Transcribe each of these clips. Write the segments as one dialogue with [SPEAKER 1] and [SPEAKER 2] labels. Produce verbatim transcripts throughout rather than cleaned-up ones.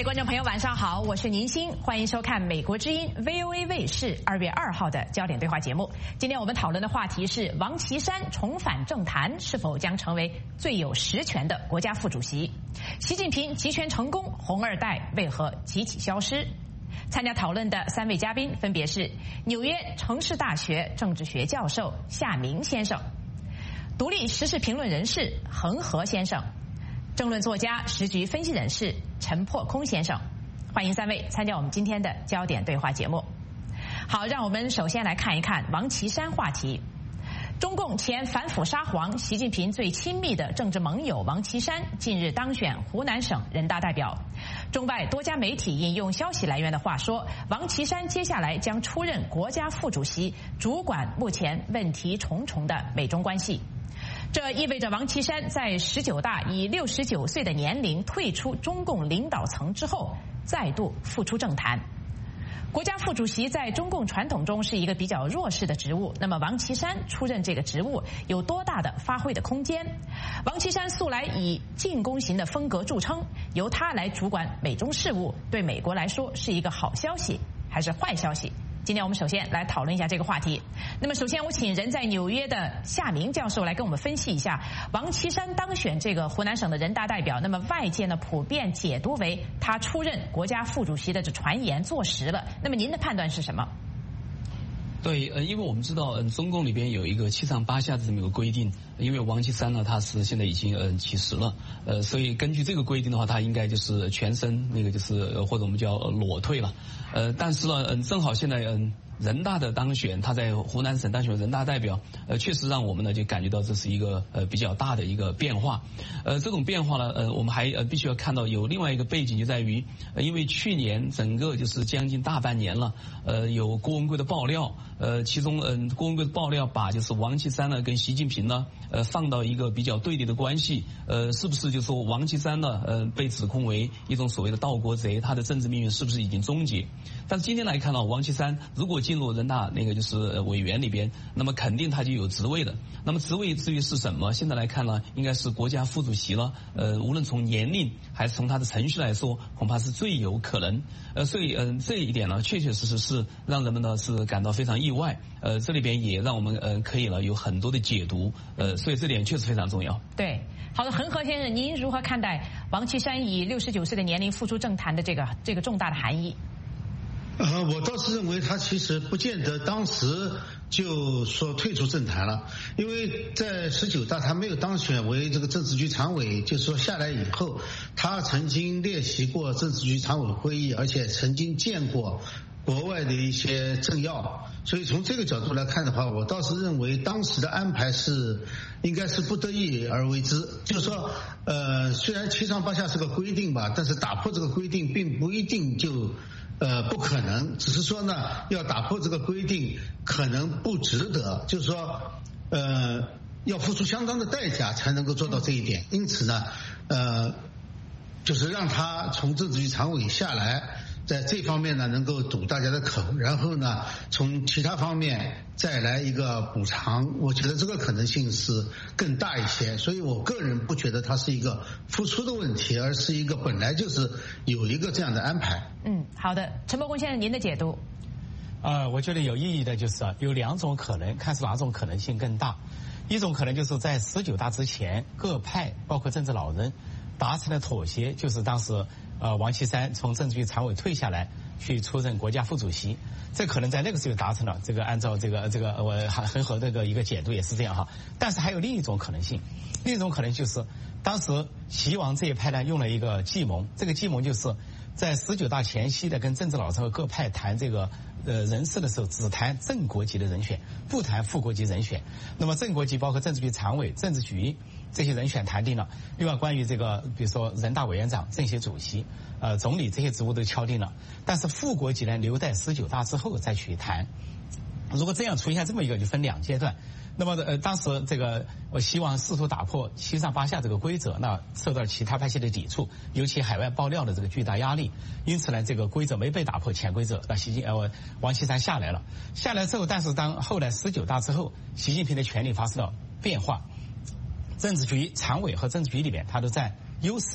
[SPEAKER 1] 位观众朋友，晚上好，我是宁鑫，欢迎收看美国之音 V O A 卫视二月二号的焦点对话节目。今天我们讨论的话题是王岐山重返政坛，是否将成为最有实权的国家副主席？习近平集权成功，红二代为何集体消失？参加讨论的三位嘉宾分别是纽约城市大学政治学教授夏明先生，独立时事评论人士恒河先生，政论作家、时局分析人士陈破空先生。欢迎三位参加我们今天的焦点对话节目。好，让我们首先来看一看王岐山话题。中共前反腐沙皇习近平最亲密的政治盟友王岐山近日当选湖南省人大代表。中外多家媒体引用消息来源的话说，王岐山接下来将出任国家副主席，主管目前问题重重的美中关系。这意味着王岐山在十九大以六十九岁的年龄退出中共领导层之后，再度复出政坛。国家副主席在中共传统中是一个比较弱势的职务，那么王岐山出任这个职务有多大的发挥的空间？王岐山素来以进攻型的风格著称，由他来主管美中事务，对美国来说是一个好消息还是坏消息？今天我们首先来讨论一下这个话题。那么首先我请人在纽约的夏明教授来跟我们分析一下王岐山当选这个湖南省的人大代表，那么外界呢普遍解读为他出任国家副主席的这传言坐实了，那么您的判断是什么？
[SPEAKER 2] 对，呃，因为我们知道，嗯，中共里边有一个七上八下的这么一个规定，因为王岐山呢，他是现在已经嗯起实了，呃，所以根据这个规定的话，他应该就是全身那个就是或者我们叫裸退了，呃，但是呢，嗯，正好现在嗯。人大的当选，他在湖南省当选人大代表，呃，确实让我们呢就感觉到这是一个呃比较大的一个变化，呃，这种变化呢，呃，我们还呃必须要看到有另外一个背景，就在于，呃，因为去年整个就是将近大半年了，呃，有郭文贵的爆料，呃，其中嗯、呃、郭文贵的爆料把就是王岐山呢跟习近平呢，呃，放到一个比较对立的关系，呃，是不是就说王岐山呢，呃，被指控为一种所谓的盗国贼，他的政治命运是不是已经终结？但是今天来看到，王岐山如果进入人大那个就是委员里边，那么肯定他就有职位的。那么职位至于是什么，现在来看呢，应该是国家副主席了。呃，无论从年龄还是从他的程序来说，恐怕是最有可能。呃，所以嗯、呃，这一点呢，确确实实是让人们呢是感到非常意外。呃，这里边也让我们呃可以了有很多的解读。呃，所以这点确实非常重要。
[SPEAKER 1] 对，好的，恒河先生，您如何看待王岐山以六十九岁的年龄复出政坛的这个这个重大的含义？
[SPEAKER 3] 呃，我倒是认为他其实不见得当时就说退出政坛了，因为在十九大他没有当选为这个政治局常委，就是说下来以后，他曾经列席过政治局常委会议，而且曾经见过国外的一些政要，所以从这个角度来看的话，我倒是认为当时的安排是应该是不得已而为之，就是说呃，虽然七上八下是个规定吧，但是打破这个规定并不一定就呃，不可能，只是说呢，要打破这个规定可能不值得，就是说，呃，要付出相当的代价才能够做到这一点。因此呢，呃，就是让他从政治局常委下来，在这方面呢能够堵大家的口，然后呢从其他方面再来一个补偿，我觉得这个可能性是更大一些。所以我个人不觉得它是一个付出的问题，而是一个本来就是有一个这样的安排。
[SPEAKER 1] 嗯，好的，陈伯公先生，您的解读？
[SPEAKER 4] 呃，我觉得有意义的就是有两种可能，看是哪种可能性更大。一种可能就是在十九大之前，各派包括政治老人达成了妥协，就是当时呃王岐山从政治局常委退下来，去出任国家副主席，这可能在那个时候达成了。这个按照这个这个我恒河这个一个解读也是这样哈。但是还有另一种可能性，另一种可能就是当时习王这一派呢用了一个计谋，这个计谋就是在十九大前夕的跟政治老师和各派谈这个呃人事的时候，只谈正国级的人选，不谈副国级人选。那么正国级包括政治局常委、政治局这些人选谈定了，另外关于这个比如说人大委员长、政协主席、呃总理这些职务都敲定了，但是副国级呢留待十九大之后再去谈。如果这样出现这么一个，就分两阶段。那么呃，当时这个我希望试图打破七上八下这个规则，那受到其他派系的抵触，尤其海外爆料的这个巨大压力。因此呢，这个规则没被打破，潜规则，那习近呃王岐山下来了。下来之后，但是当后来十九大之后，习近平的权力发生了变化，政治局常委和政治局里面他都占优势。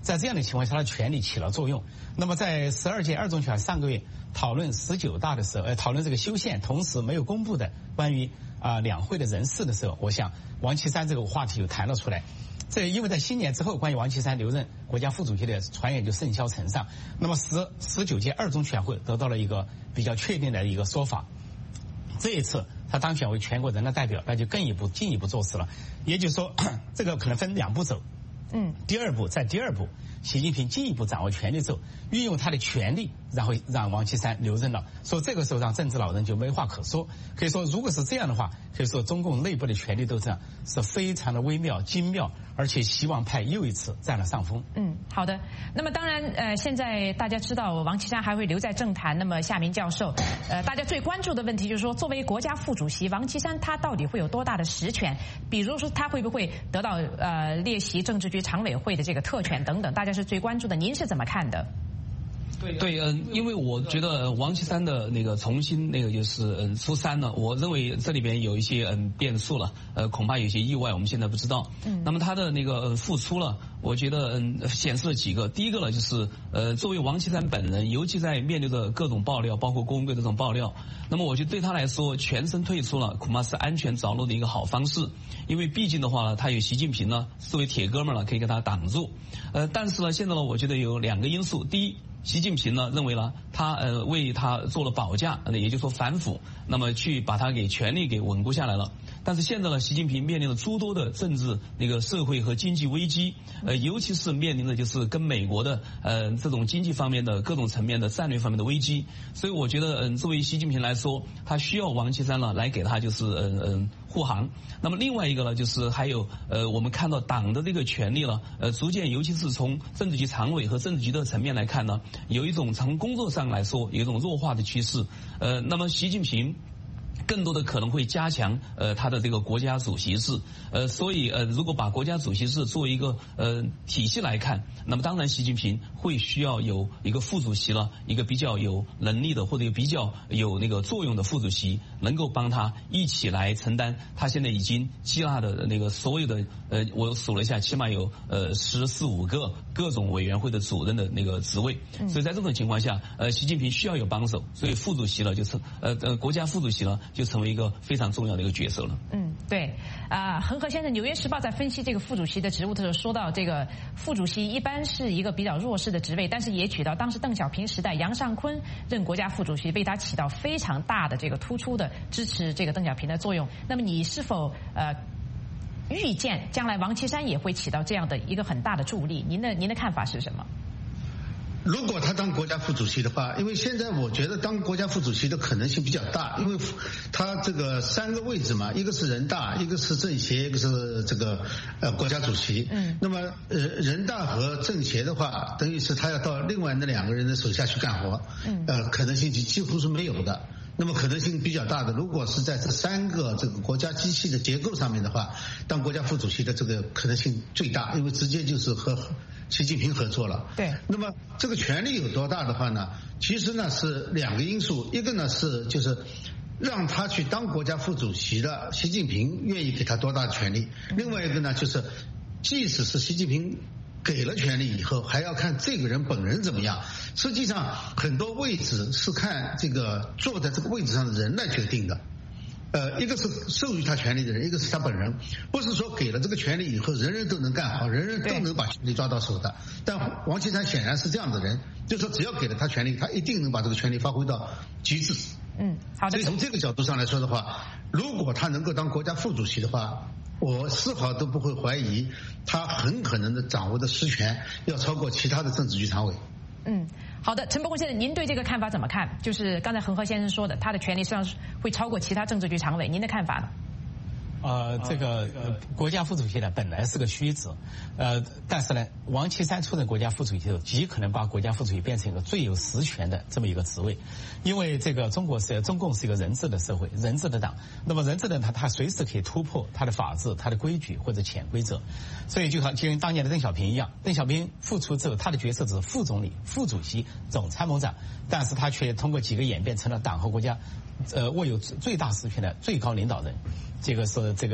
[SPEAKER 4] 在这样的情况下，他的权力起了作用。那么在十二届二中全上个月讨论十九大的时候，呃，讨论这个修宪，同时没有公布的关于啊、呃、两会的人事的时候，我想王岐山这个话题就谈了出来。这因为在新年之后，关于王岐山留任国家副主席的传言就甚嚣尘上。那么十十九届二中全会得到了一个比较确定的一个说法。这一次他当选为全国人大代表，那就更一步进一步做事了。也就是说，这个可能分两步走。嗯，第二步，在第二步，习近平进一步掌握权力之后，运用他的权力，然后让王岐山留任了。所以这个时候让政治老人就没话可说。可以说，如果是这样的话，可以说中共内部的权力斗争是非常的微妙、精妙，而且希望派又一次占了上风。
[SPEAKER 1] 嗯，好的。那么当然，呃，现在大家知道王岐山还会留在政坛。那么夏明教授，呃，大家最关注的问题就是说，作为国家副主席，王岐山他到底会有多大的实权？比如说，他会不会得到呃列席政治局常委会的这个特权等等？大家是最关注的。您是怎么看的？
[SPEAKER 2] 对，嗯，因为我觉得王岐山的那个重新那个就是嗯出山呢，我认为这里边有一些嗯变数了，呃，恐怕有些意外，我们现在不知道。嗯，那么他的那个呃复出了，我觉得嗯显示了几个，第一个呢就是呃作为王岐山本人，尤其在面对着各种爆料，包括郭文贵的这种爆料，那么我觉得对他来说，全身退出了，恐怕是安全着陆的一个好方式，因为毕竟的话呢，他有习近平呢作为铁哥们儿了，可以给他挡住。呃，但是呢，现在呢，我觉得有两个因素，第一，习近平呢认为呢，他呃为他做了保驾，也就是说反腐，那么去把他给权力给稳固下来了。但是现在呢，习近平面临着诸多的政治、那个社会和经济危机，呃，尤其是面临着就是跟美国的呃这种经济方面的各种层面的战略方面的危机。所以我觉得，嗯、呃，作为习近平来说，他需要王岐山呢来给他就是嗯嗯、呃、护航。那么另外一个呢，就是还有呃我们看到党的这个权力呢，呃逐渐，尤其是从政治局常委和政治局的层面来看呢，有一种从工作上来说有一种弱化的趋势。呃，那么习近平更多的可能会加强呃他的这个国家主席制，呃所以呃如果把国家主席制作为一个呃体系来看，那么当然习近平会需要有一个副主席了，一个比较有能力的或者比较有那个作用的副主席，能够帮他一起来承担他现在已经积纳的那个所有的呃我数了一下，起码有呃十四五个各种委员会的主任的那个职位，所以在这种情况下，呃习近平需要有帮手，所以副主席了就是呃呃国家副主席呢就成为一个非常重要的一个角色了。
[SPEAKER 1] 嗯，对，啊、呃，恒河先生，《纽约时报》在分析这个副主席的职务的时候说到，这个副主席一般是一个比较弱势的职位，但是也取到当时邓小平时代杨尚昆任国家副主席，为他起到非常大的这个突出的支持这个邓小平的作用。那么你是否呃预见将来王岐山也会起到这样的一个很大的助力？您的您的看法是什么？
[SPEAKER 3] 如果他当国家副主席的话，因为现在我觉得当国家副主席的可能性比较大，因为他这个三个位置嘛，一个是人大，一个是政协，一个是这个呃国家主席。嗯。那么呃人大和政协的话，等于是他要到另外那两个人的手下去干活。嗯。呃，可能性几几乎是没有的。那么可能性比较大的，如果是在这三个这个国家机器的结构上面的话，当国家副主席的这个可能性最大，因为直接就是和习近平合作了。对。那么这个权力有多大的话呢？其实呢是两个因素，一个呢是就是让他去当国家副主席的习近平愿意给他多大的权力，另外一个呢就是即使是习近平给了权力以后，还要看这个人本人怎么样。实际上很多位置是看这个坐在这个位置上的人来决定的。呃，一个是授予他权力的人，一个是他本人，不是说给了这个权力以后人人都能干好，人人都能把权力抓到手的。但王岐山显然是这样的人，就是说只要给了他权力，他一定能把这个权力发挥到极致。嗯，好的。所以从这个角度上来说的话，如果他能够当国家副主席的话，我丝毫都不会怀疑他很可能的掌握的实权要超过其他的政治局常委。嗯，好的，陈伯宏先生，您对这个看法怎么看？就是刚才恒河先生说的，他的权力实际上会超过其他政治局常委，您的看法呢？呃，这个呃国家副主席呢本来是个虚职，呃，但是呢，王岐山出任国家副主席后，极可能把国家副主席变成一个最有实权的这么一个职位，因为这个中国是中共是一个人治的社会，人治的党，那么人治的他他随时可以突破他的法治、他的规矩或者潜规则，所以就好就跟当年的邓小平一样，邓小平复出之后，他的角色只是副总理、副主席、总参谋长，但是他却通过几个演变成了党和国家呃握有最大实权的最高领导人。这个是这个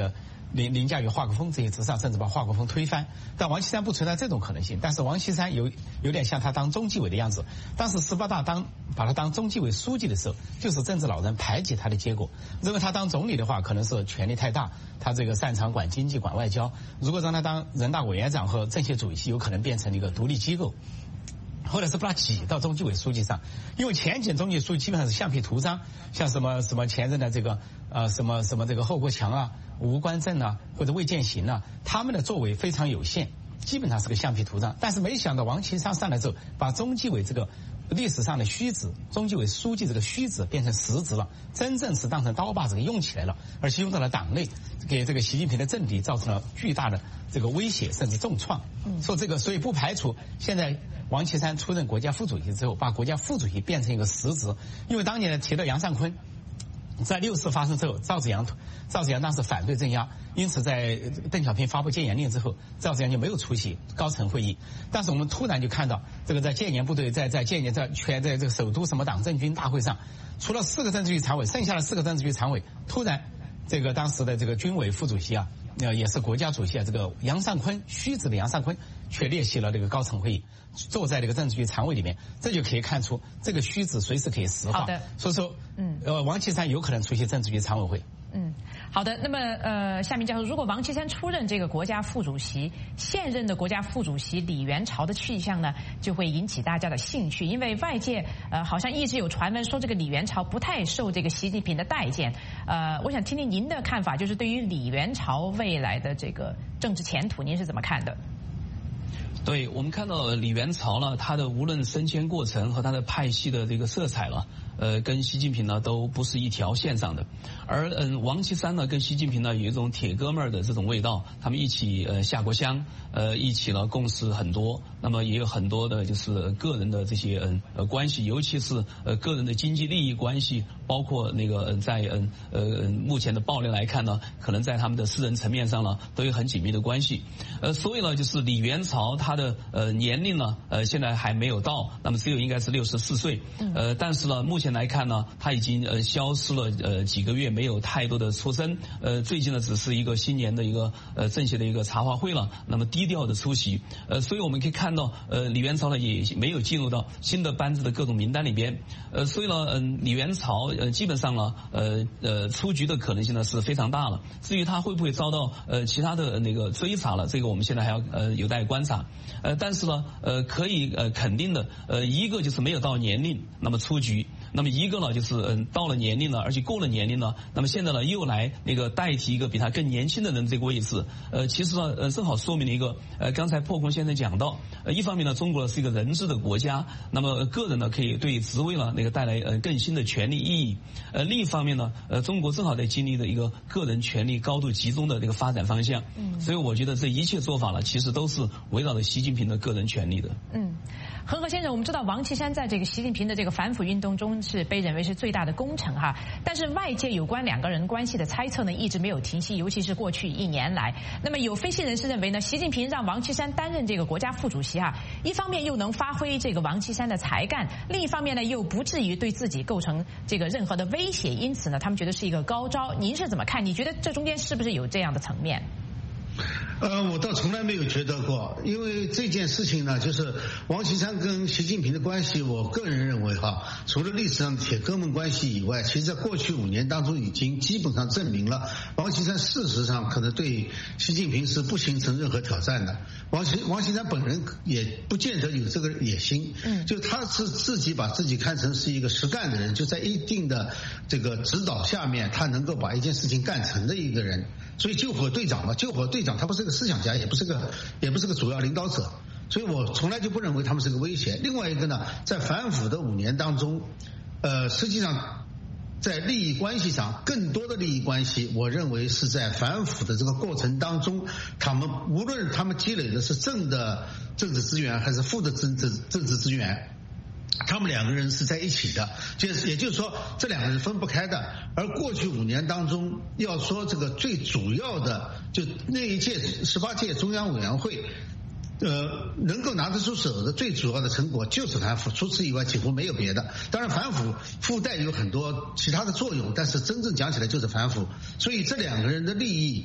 [SPEAKER 4] 凌凌驾于华国锋这些之上，甚至把华国锋推翻。但王岐山不存在这种可能性。但是王岐山有有点像他当中纪委的样子。当时十八大当把他当中纪委书记的时候，就是政治老人排挤他的结果。认为他当总理的话，可能是权力太大，他这个擅长管经济、管外交。如果让他当人大委员长和政协主席，有可能变成一个独立机构。后来是把他挤到中纪委书记上，因为前几任中纪委书记基本上是橡皮图章，像什么什么前任的这个呃什么什么这个侯国强啊、吴官正啊或者魏建行啊，他们的作为非常有限，基本上是个橡皮图章。但是没想到王岐山上来之后，把中纪委这个历史上的虚职，中纪委书记这个虚职变成实职了，真正是当成刀把子给用起来了，而且用到了党内，给这个习近平的政敌造成了巨大的这个威胁甚至重创。说这个，所以不排除现在王岐山出任国家副主席之后，把国家副主席变成一个实职。因为当年提到杨尚昆，在六四发生之后，赵紫阳赵紫阳当时反对镇压，因此在邓小平发布戒严令之后，赵紫阳就没有出席高层会议。但是我们突然就看到，这个在戒严部队在在戒严在全在这个首都什么党政军大会上，除了四个政治局常委，剩下的四个政治局常委突然，这个当时的这个军委副主席啊，呃也是国家主席啊，这个杨尚昆虚职的杨尚昆却列席了这个高层会议，坐在这个政治局常委里面，这就可以看出这个虚职随时可以实化。
[SPEAKER 1] 好的，
[SPEAKER 4] 所以说，嗯，呃，王岐山有可能出席政治局常委会。
[SPEAKER 1] 嗯，好的。那么，呃，夏明教授，如果王岐山出任这个国家副主席，现任的国家副主席李元朝的去向呢，就会引起大家的兴趣，因为外界呃好像一直有传闻说这个李元朝不太受这个习近平的待见。呃，我想听听您的看法，就是对于李元朝未来的这个政治前途，您是怎么看的？
[SPEAKER 2] 对，我们看到李元朝呢，他的无论升迁过程和他的派系的这个色彩了，呃，跟习近平呢都不是一条线上的。而嗯，王岐山呢跟习近平呢有一种铁哥们儿的这种味道，他们一起呃下过乡，呃一起呢共事很多，那么也有很多的就是个人的这些嗯呃关系，尤其是呃个人的经济利益关系，包括那个嗯在嗯呃目前的爆料来看呢，可能在他们的私人层面上呢都有很紧密的关系。呃，所以呢就是李元朝他的呃年龄呢呃现在还没有到，那么只有应该是六十四岁，呃但是呢目前来看呢他已经呃消失了呃几个月，没有太多的出声，呃最近呢只是一个新年的一个呃政协的一个茶话会了，那么低调的出席，呃所以我们可以看到呃李元朝呢也没有进入到新的班子的各种名单里边，呃所以呢嗯、呃、李元朝呃基本上呢呃呃出局的可能性呢是非常大了，至于他会不会遭到呃其他的那个追查了，这个我们现在还要呃有待观察，呃但是呢呃可以呃肯定的呃一个就是没有到年龄那么出局，那么一个呢就是嗯到了年龄了，而且过了年龄了，那么现在呢又来那个代替一个比他更年轻的人这个位置，呃其实呢呃正好说明了一个呃刚才破空先生讲到，呃一方面呢中国是一个人治的国家，那么个人呢可以对职位呢那个带来呃更新的权利意义，呃另一方面呢呃中国正好在经历的一个个人权力高度集中的这个发展方向，嗯，所以我觉得这一切做法呢其实都是围绕着习近平的个人权利的。
[SPEAKER 1] 嗯，恒河先生，我们知道王岐山在这个习近平的这个反腐运动中是被认为是最大的功臣哈，但是外界有关两个人关系的猜测呢一直没有停息，尤其是过去一年来。那么有分析人士认为呢，习近平让王岐山担任这个国家副主席哈，一方面又能发挥这个王岐山的才干，另一方面呢又不至于对自己构成这个任何的威胁，因此呢他们觉得是一个高招。您是怎么看？你觉得这中间是不是有这样的层面？
[SPEAKER 3] 呃，我倒从来没有觉得过，因为这件事情呢，就是王岐山跟习近平的关系，我个人认为哈，除了历史上的铁哥们关系以外，其实在过去五年当中已经基本上证明了，王岐山事实上可能对习近平是不形成任何挑战的。王岐王岐山本人也不见得有这个野心，嗯，就他是自己把自己看成是一个实干的人，就在一定的这个指导下面，他能够把一件事情干成的一个人。所以救火队长嘛，救火队长他不是个思想家，也不是个也不是个主要领导者，所以我从来就不认为他们是个威胁。另外一个呢，在反腐的五年当中，呃，实际上在利益关系上，更多的利益关系，我认为是在反腐的这个过程当中，他们无论他们积累的是正的政治资源还是负的政治政治资源，他们两个人是在一起的，就是也就是说这两个人分不开的。而过去五年当中，要说这个最主要的，就那一届十八届中央委员会，呃，能够拿得出手的最主要的成果就是反腐，除此以外几乎没有别的。当然反腐附带有很多其他的作用，但是真正讲起来就是反腐。所以这两个人的利益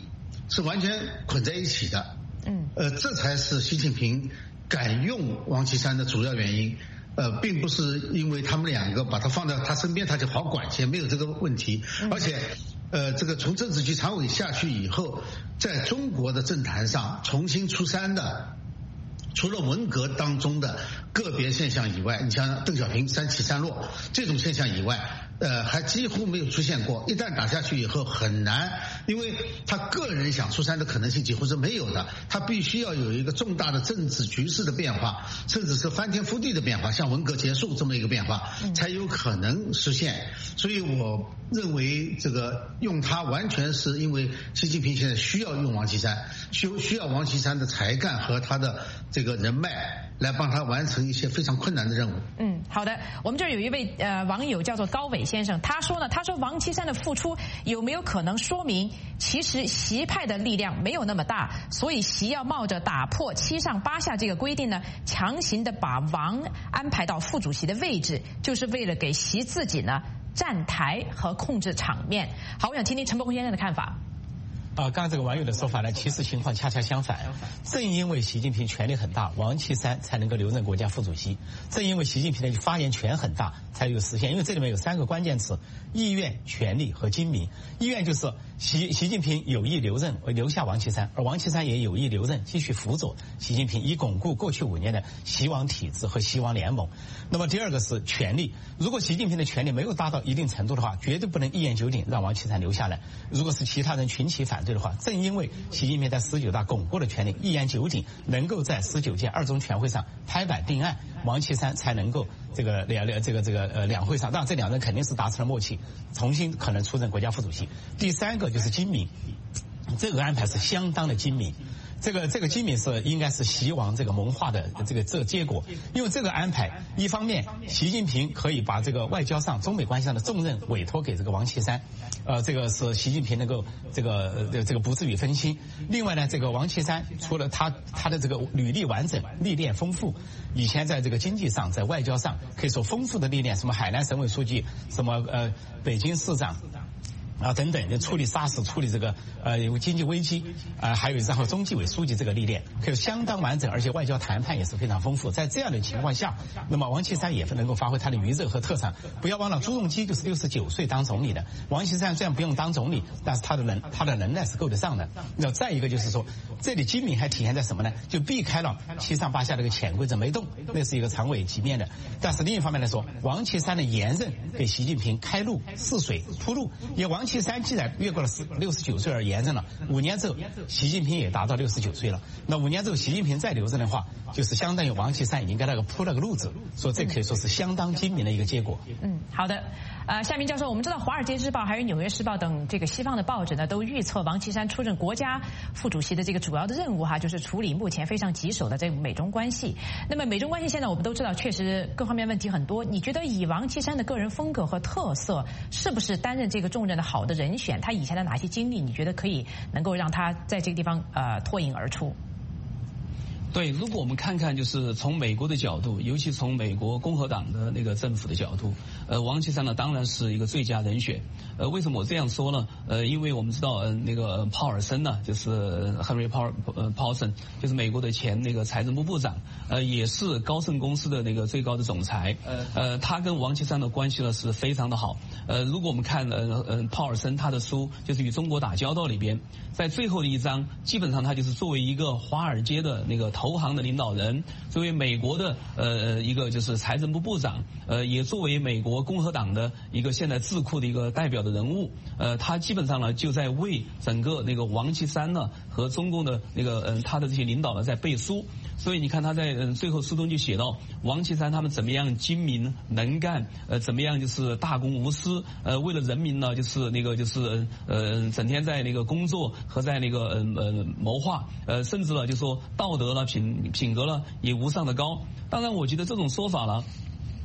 [SPEAKER 3] 是完全捆在一起的。
[SPEAKER 1] 嗯，
[SPEAKER 3] 呃，这才是习近平敢用王岐山的主要原因。呃，并不是因为他们两个把他放在他身边他就好管些，没有这个问题。而且，呃，这个从政治局常委下去以后，在中国的政坛上重新出山的，除了文革当中的个别现象以外，你像邓小平三起三落这种现象以外，呃，还几乎没有出现过。一旦打下去以后很难，因为他个人想出山的可能性几乎是没有的，他必须要有一个重大的政治局势的变化，甚至是翻天覆地的变化，像文革结束这么一个变化才有可能实现。所以我认为这个用他完全是因为习近平现在需要用王岐山，需需要王岐山的才干和他的这个人脉来帮他完成一些非常困难的任务。
[SPEAKER 1] 嗯，好的，我们这儿有一位呃网友叫做高伟先生，他说呢，他说王岐山的付出有没有可能说明，其实习派的力量没有那么大，所以习要冒着打破七上八下这个规定呢，强行的把王安排到副主席的位置，就是为了给习自己呢站台和控制场面。好，我想听听陈伯宏先生的看法。
[SPEAKER 4] 啊，刚刚这个网友的说法呢，其实情况恰恰相反。正因为习近平权力很大，王岐山才能够留任国家副主席；正因为习近平的发言权很大，才有实现。因为这里面有三个关键词：意愿、权力和精明。意愿就是习习近平有意留任，留下王岐山，而王岐山也有意留任，继续辅佐习近平，以巩固过去五年的习王体制和习王联盟。那么第二个是权力，如果习近平的权力没有达到一定程度的话，绝对不能一言九鼎让王岐山留下来。如果是其他人群起反对的话，正因为习近平在十九大巩固了权力，一言九鼎，能够在十九届二中全会上拍板定案，王岐山才能够这个两两这个这个呃两会上，当然这两人肯定是达成了默契，重新可能出任国家副主席。第三个就是精明，这个安排是相当的精明。这个这个精明是应该是习王这个谋划的这个这个结果，因为这个安排，一方面习近平可以把这个外交上中美关系上的重任委托给这个王岐山，呃，这个是习近平能够这个呃这个不至于分心。另外呢，这个王岐山除了他他的这个履历完整、历练丰富，以前在这个经济上、在外交上可以说丰富的历练，什么海南省委书记，什么呃北京市长。啊，等等，就处理沙士、处理这个呃经济危机，啊，还有然后中纪委书记这个历练，可以相当完整，而且外交谈判也是非常丰富。在这样的情况下，那么王岐山也能够发挥他的余热和特长。不要忘了，朱镕基就是六十九岁当总理的，王岐山虽然不用当总理，但是他的能他的能耐是够得上的。那再一个就是说，这里精明还体现在什么呢？就避开了七上八下这个潜规则没动，那是一个常委级面的。但是另一方面来说，王岐山的延任给习近平开路、试水、铺路，也王岐山既然越过了六十九岁而延任了，五年之后习近平也达到六十九岁了，那五年之后习近平再留任的话，就是相当于王岐山已经给那个铺了个路子，所以这可以说是相当精明的一个结果。
[SPEAKER 1] 嗯，好的。呃，夏明教授，我们知道《华尔街日报》还有《纽约时报》等这个西方的报纸呢，都预测王岐山出任国家副主席的这个主要的任务哈，就是处理目前非常棘手的这个美中关系。那么美中关系现在我们都知道，确实各方面问题很多。你觉得以王岐山的个人风格和特色，是不是担任这个重任的好的人选？他以前的哪些经历，你觉得可以能够让他在这个地方呃脱颖而出？
[SPEAKER 2] 对，如果我们看看，就是从美国的角度，尤其从美国共和党的那个政府的角度，呃，王岐山呢当然是一个最佳人选。呃，为什么我这样说呢？呃，因为我们知道，呃，那个鲍尔森呢，就是 Henry Paul 呃 Paulson， 就是美国的前那个财政部部长，呃，也是高盛公司的那个最高的总裁。呃，他跟王岐山的关系呢是非常的好。呃，如果我们看呃呃鲍尔森他的书，就是与中国打交道里边，在最后的一章，基本上他就是作为一个华尔街的那个投行的领导人，作为美国的呃一个就是财政部部长，呃，也作为美国共和党的一个现在智库的一个代表的人物，呃，他基本上呢就在为整个那个王岐山呢和中共的那个嗯、呃、他的这些领导呢在背书。所以你看他在嗯最后书中就写到王岐山他们怎么样精明能干，呃怎么样就是大公无私，呃为了人民呢就是那个就是呃整天在那个工作和在那个呃呃谋划，呃甚至呢就说道德了品品格了也无上的高。当然我觉得这种说法呢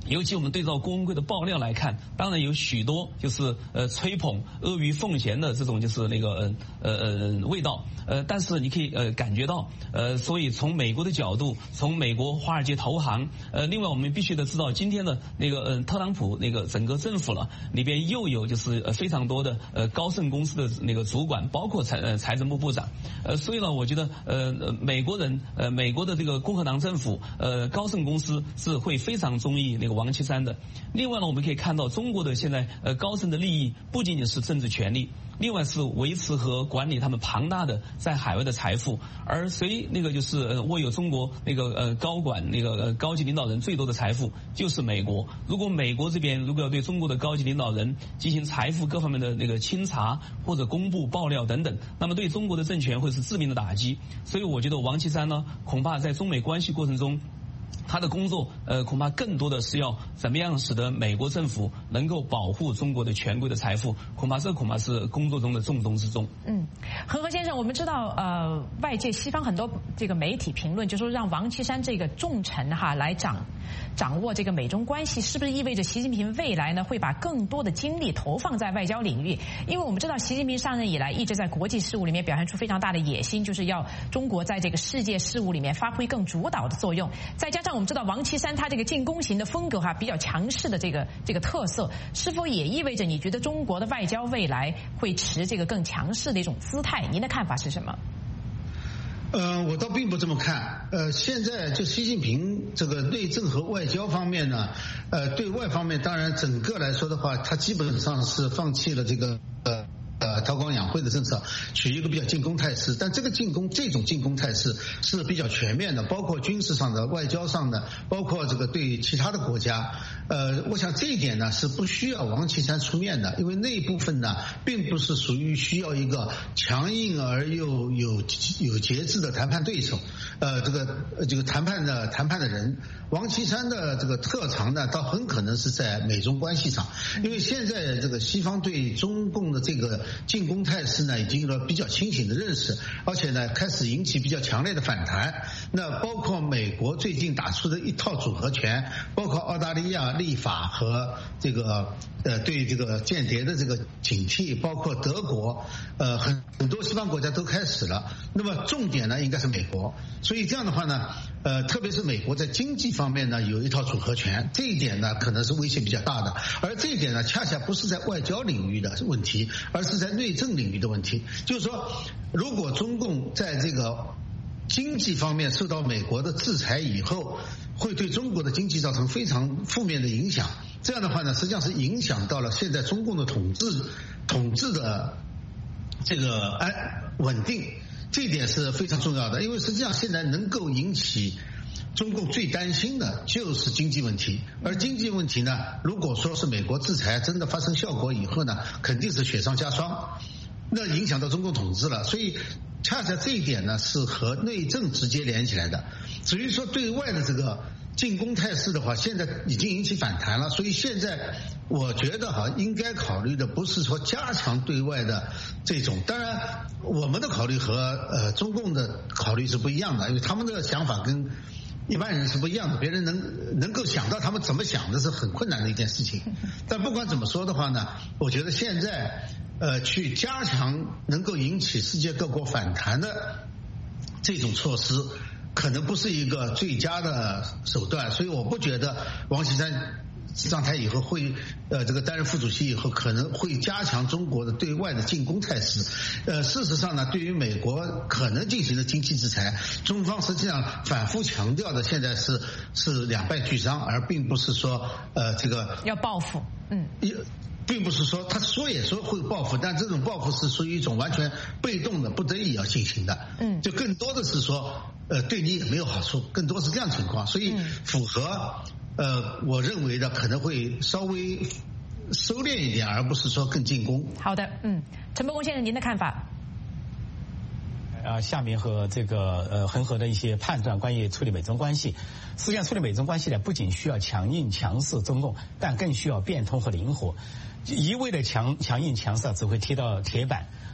[SPEAKER 2] 尤其我们对照郭文贵的爆料来看，当然有许多就是呃吹捧、阿谀奉贤的这种就是那个呃呃味道，呃，但是你可以呃感觉到，呃，所以从美国的角度，从美国华尔街投行，呃，另外我们必须得知道，今天的那个呃特朗普那个整个政府了里边又有就是呃非常多的呃高盛公司的那个主管，包括财呃财政部部长，呃，所以呢，我觉得呃美国人呃美国的这个共和党政府呃高盛公司是会非常中意那个王岐山的。另外呢，我们可以看到中国的现在呃高盛的利益不仅仅是政治权利，另外是维持和管理他们庞大的在海外的财富，而谁那个就是呃握有中国那个呃高管那个呃高级领导人最多的财富就是美国。如果美国这边如果要对中国的高级领导人进行财富各方面的那个清查或者公布爆料等等，那么对中国的政权会是致命的打击。所以我觉得王岐山呢，恐怕在中美关系过程中，他的工作，呃，恐怕更多的是要怎么样使得美国政府能够保护中国的权贵的财富，恐怕这恐怕是工作中的重中之重。
[SPEAKER 1] 嗯，何何先生，我们知道，呃，外界西方很多这个媒体评论，就说让王岐山这个重臣哈来掌掌握这个美中关系，是不是意味着习近平未来呢会把更多的精力投放在外交领域？因为我们知道，习近平上任以来一直在国际事务里面表现出非常大的野心，就是要中国在这个世界事务里面发挥更主导的作用，再加上我们知道王岐山他这个进攻型的风格哈比较强势的这个这个特色，是否也意味着你觉得中国的外交未来会持这个更强势的一种姿态？您的看法是什么？
[SPEAKER 3] 呃，我倒并不这么看。呃，现在就习近平这个内政和外交方面呢，呃，对外方面当然整个来说的话，他基本上是放弃了这个呃。呃，韬光养晦的政策，取一个比较进攻态势，但这个进攻这种进攻态势是比较全面的，包括军事上的、外交上的，包括这个对其他的国家。呃，我想这一点呢是不需要王岐山出面的，因为那一部分呢并不是属于需要一个强硬而又有有节制的谈判对手。呃，这个这个谈判的谈判的人，王岐山的这个特长呢，倒很可能是在美中关系上，因为现在这个西方对中共的这个进攻态势呢，已经有了比较清醒的认识，而且呢，开始引起比较强烈的反弹。那包括美国最近打出的一套组合拳，包括澳大利亚立法和这个呃对这个间谍的这个警惕，包括德国，呃很很多西方国家都开始了。那么重点呢，应该是美国。所以这样的话呢，呃，特别是美国在经济方面呢有一套组合拳，这一点呢可能是威胁比较大的。而这一点呢，恰恰不是在外交领域的问题，而是在内政领域的问题。就是说，如果中共在这个经济方面受到美国的制裁以后，会对中国的经济造成非常负面的影响。这样的话呢，实际上是影响到了现在中共的统治统治的这个安稳定。这一点是非常重要的，因为实际上现在能够引起中共最担心的就是经济问题，而经济问题呢，如果说是美国制裁真的发生效果以后呢，肯定是雪上加霜，那影响到中共统治了。所以恰恰这一点呢是和内政直接连起来的。至于说对外的这个进攻态势的话，现在已经引起反弹了，所以现在我觉得哈，应该考虑的不是说加强对外的这种，当然我们的考虑和呃中共的考虑是不一样的，因为他们的想法跟一般人是不一样的，别人能能够想到他们怎么想的是很困难的一件事情。但不管怎么说的话呢，我觉得现在呃去加强能够引起世界各国反弹的这种措施，可能不是一个最佳的手段，所以我不觉得王岐山上台以后会呃这个担任副主席以后可能会加强中国的对外的进攻态势。呃事实上呢，对于美国可能进行的经济制裁，中方实际上反复强调的现在是是两败俱伤，而并不是说呃这个
[SPEAKER 1] 要报复。嗯。
[SPEAKER 3] 并不是说他说也说会报复，但这种报复是属于一种完全被动的、不得已要进行的。嗯，就更多的是说，呃，对你也没有好处，更多是这样情况。所以符合呃，我认为的可能会稍微收敛一点，而不是说更进攻。
[SPEAKER 1] 好的，嗯，陈伯公先生，您的看法？
[SPEAKER 4] 啊，下面和这个呃恒河的一些判断，关于处理美中关系。实际上，处理美中关系呢，不仅需要强硬强势中共，但更需要变通和灵活。一味的强强硬强势只会踢到铁板。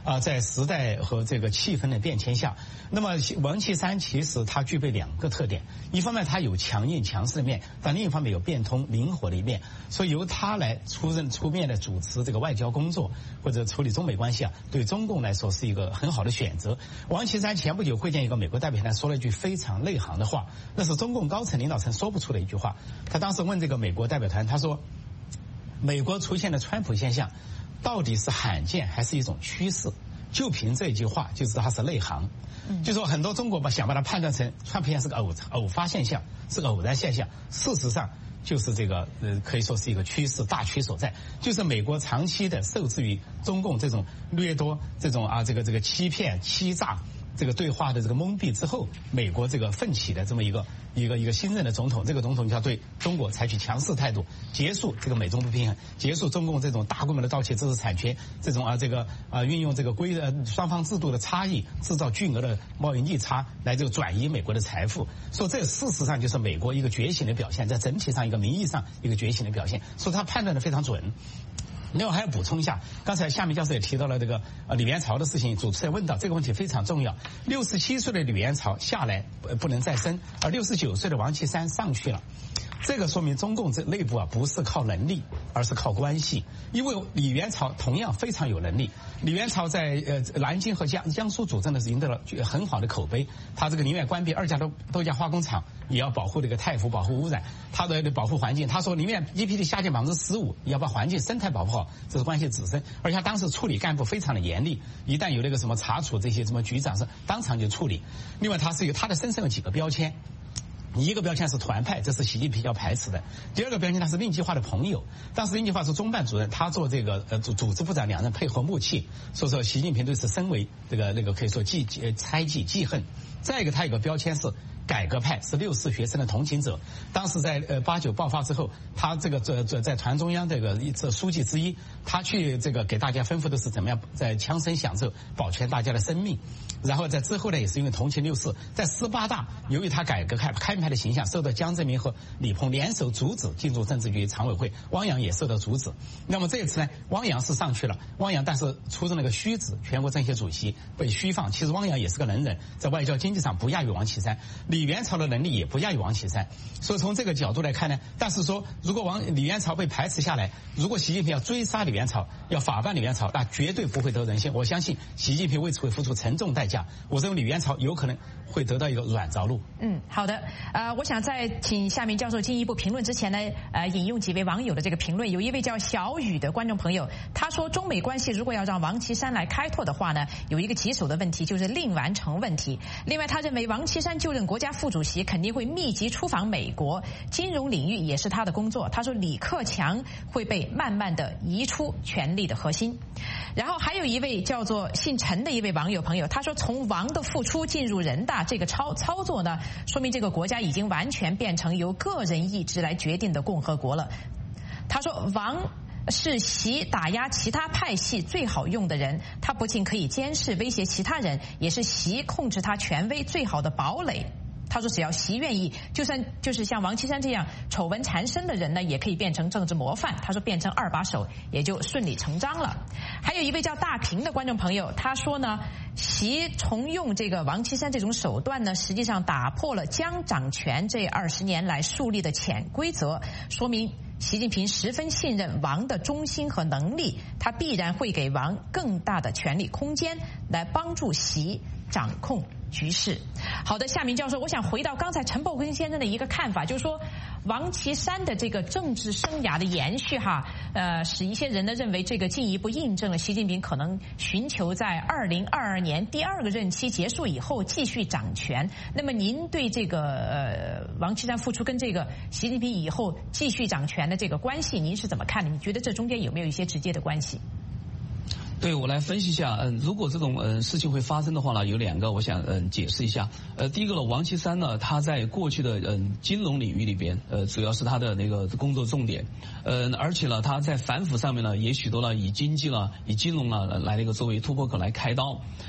[SPEAKER 4] 啊，在时代和这个气氛的变迁下，那么王岐山其实他具备两个特点，一方面他有强硬强势的面，但另一方面有变通灵活的一面，所以由他来出任出面的主持这个外交工作或者处理中美关系啊，对中共来说是一个很好的选择。王岐山前不久会见一个美国代表团，说了一句非常内行的话，那是中共高层领导层说不出的一句话。他当时问这个美国代表团，他说美国出现的川普现象到底是罕见还是一种趋势？就凭这句话就知道他是内行。就说很多中国把想把它判断成川普现象是个偶偶发现象，是个偶然现象，事实上就是这个呃可以说是一个趋势大趋所在，就是美国长期的受制于中共这种掠夺、这种啊这个这个欺骗、欺诈。这个对话的这个蒙蔽之后，美国这个奋起的这么一个一个一个新任的总统，这个总统就要对中国采取强势态度，结束这个美中不平衡，结束中共这种大规模的盗窃知识产权，这种啊这个啊运用这个规呃双方制度的差异，制造巨额的贸易逆差来这个转移美国的财富。说这事实上就是美国一个觉醒的表现，在整体上一个名义上一个觉醒的表现，所以他判断的非常准。另外还要补充一下，刚才夏明教授也提到了这个呃李元朝的事情，主持人问到这个问题非常重要。六十七岁的李元朝下来呃不能再升，而六十九岁的王岐山上去了。这个说明中共这内部啊不是靠能力，而是靠关系。因为李元朝同样非常有能力，李元朝在呃南京和江江苏主政的时候赢得了很好的口碑。他这个宁愿关闭二家豆豆荚化工厂，也要保护这个太湖，保护污染，他的保护环境。他说宁愿 G D P 下降百分之十五，也要把环境生态保护好，这是关系子孙。而且他当时处理干部非常的严厉，一旦有那个什么查处这些什么局长是当场就处理。另外他是有他的身上有几个标签。一个标签是团派，这是习近平要排斥的。第二个标签他是令计划的朋友，当时令计划是中办主任，他做这个呃组组织部长，两人配合默契，所以说习近平对此深为这个那个可以说记呃猜忌记恨。再一个他有个标签是改革派，是六四学生的同情者。当时在呃八九爆发之后，他这个这这在团中央这个这书记之一，他去这个给大家吩咐的是怎么样在枪声响之后保全大家的生命。然后在之后呢，也是因为同情六四，在十八大由于他改革开开明派的形象，受到江泽民和李鹏联手阻止进入政治局常委会，汪洋也受到阻止。那么这一次呢，汪洋是上去了，汪洋但是出任了个虚职，全国政协主席被虚放。其实汪洋也是个能人，在外交经济上不亚于王岐山，李元朝的能力也不亚于王岐山。所以从这个角度来看呢，但是说如果王李元朝被排斥下来，如果习近平要追杀李元朝，要法办李元朝，那绝对不会得人心。我相信习近平为此会付出沉重代价。我认为李元朝有可能会得到一个软着陆。
[SPEAKER 1] 嗯，好的。呃，我想在请夏明教授进一步评论之前呢，呃，引用几位网友的这个评论。有一位叫小雨的观众朋友，他说中美关系如果要让王岐山来开拓的话呢，有一个棘手的问题就是令完成问题。另外，他认为王岐山就任国家副主席肯定会密集出访美国，金融领域也是他的工作。他说李克强会被慢慢的移出权力的核心。然后还有一位叫做姓陈的一位网友朋友，他说从王的付出进入人大这个操操作呢，说明这个国家已经完全变成由个人意志来决定的共和国了。他说王是习打压其他派系最好用的人，他不仅可以监视威胁其他人，也是习控制他权威最好的堡垒。他说只要习愿意，就算就是像王岐山这样丑闻缠身的人呢，也可以变成政治模范。他说变成二把手也就顺理成章了。还有一位叫大平的观众朋友，他说呢，习重用这个王岐山这种手段呢，实际上打破了江掌权这二十年来树立的潜规则，说明习近平十分信任王的忠心和能力，他必然会给王更大的权力空间，来帮助习掌控局势。好的，夏明教授，我想回到刚才陈伯根先生的一个看法，就是说王岐山的这个政治生涯的延续哈，呃，使一些人呢认为这个进一步印证了习近平可能寻求在二零二二年第二个任期结束以后继续掌权。那么您对这个呃王岐山复出跟这个习近平以后继续掌权的这个关系，您是怎么看的？你觉得这中间有没有一些直接的关系？
[SPEAKER 2] 对，我来分析一下。嗯，如果这种嗯事情会发生的话呢，有两个，我想嗯解释一下。呃，第一个呢，王岐山呢，他在过去的嗯金融领域里边，呃，主要是他的那个工作重点。呃，而且呢，他在反腐上面呢，也许多了以经济了、以金融了来那个作为突破口来开刀。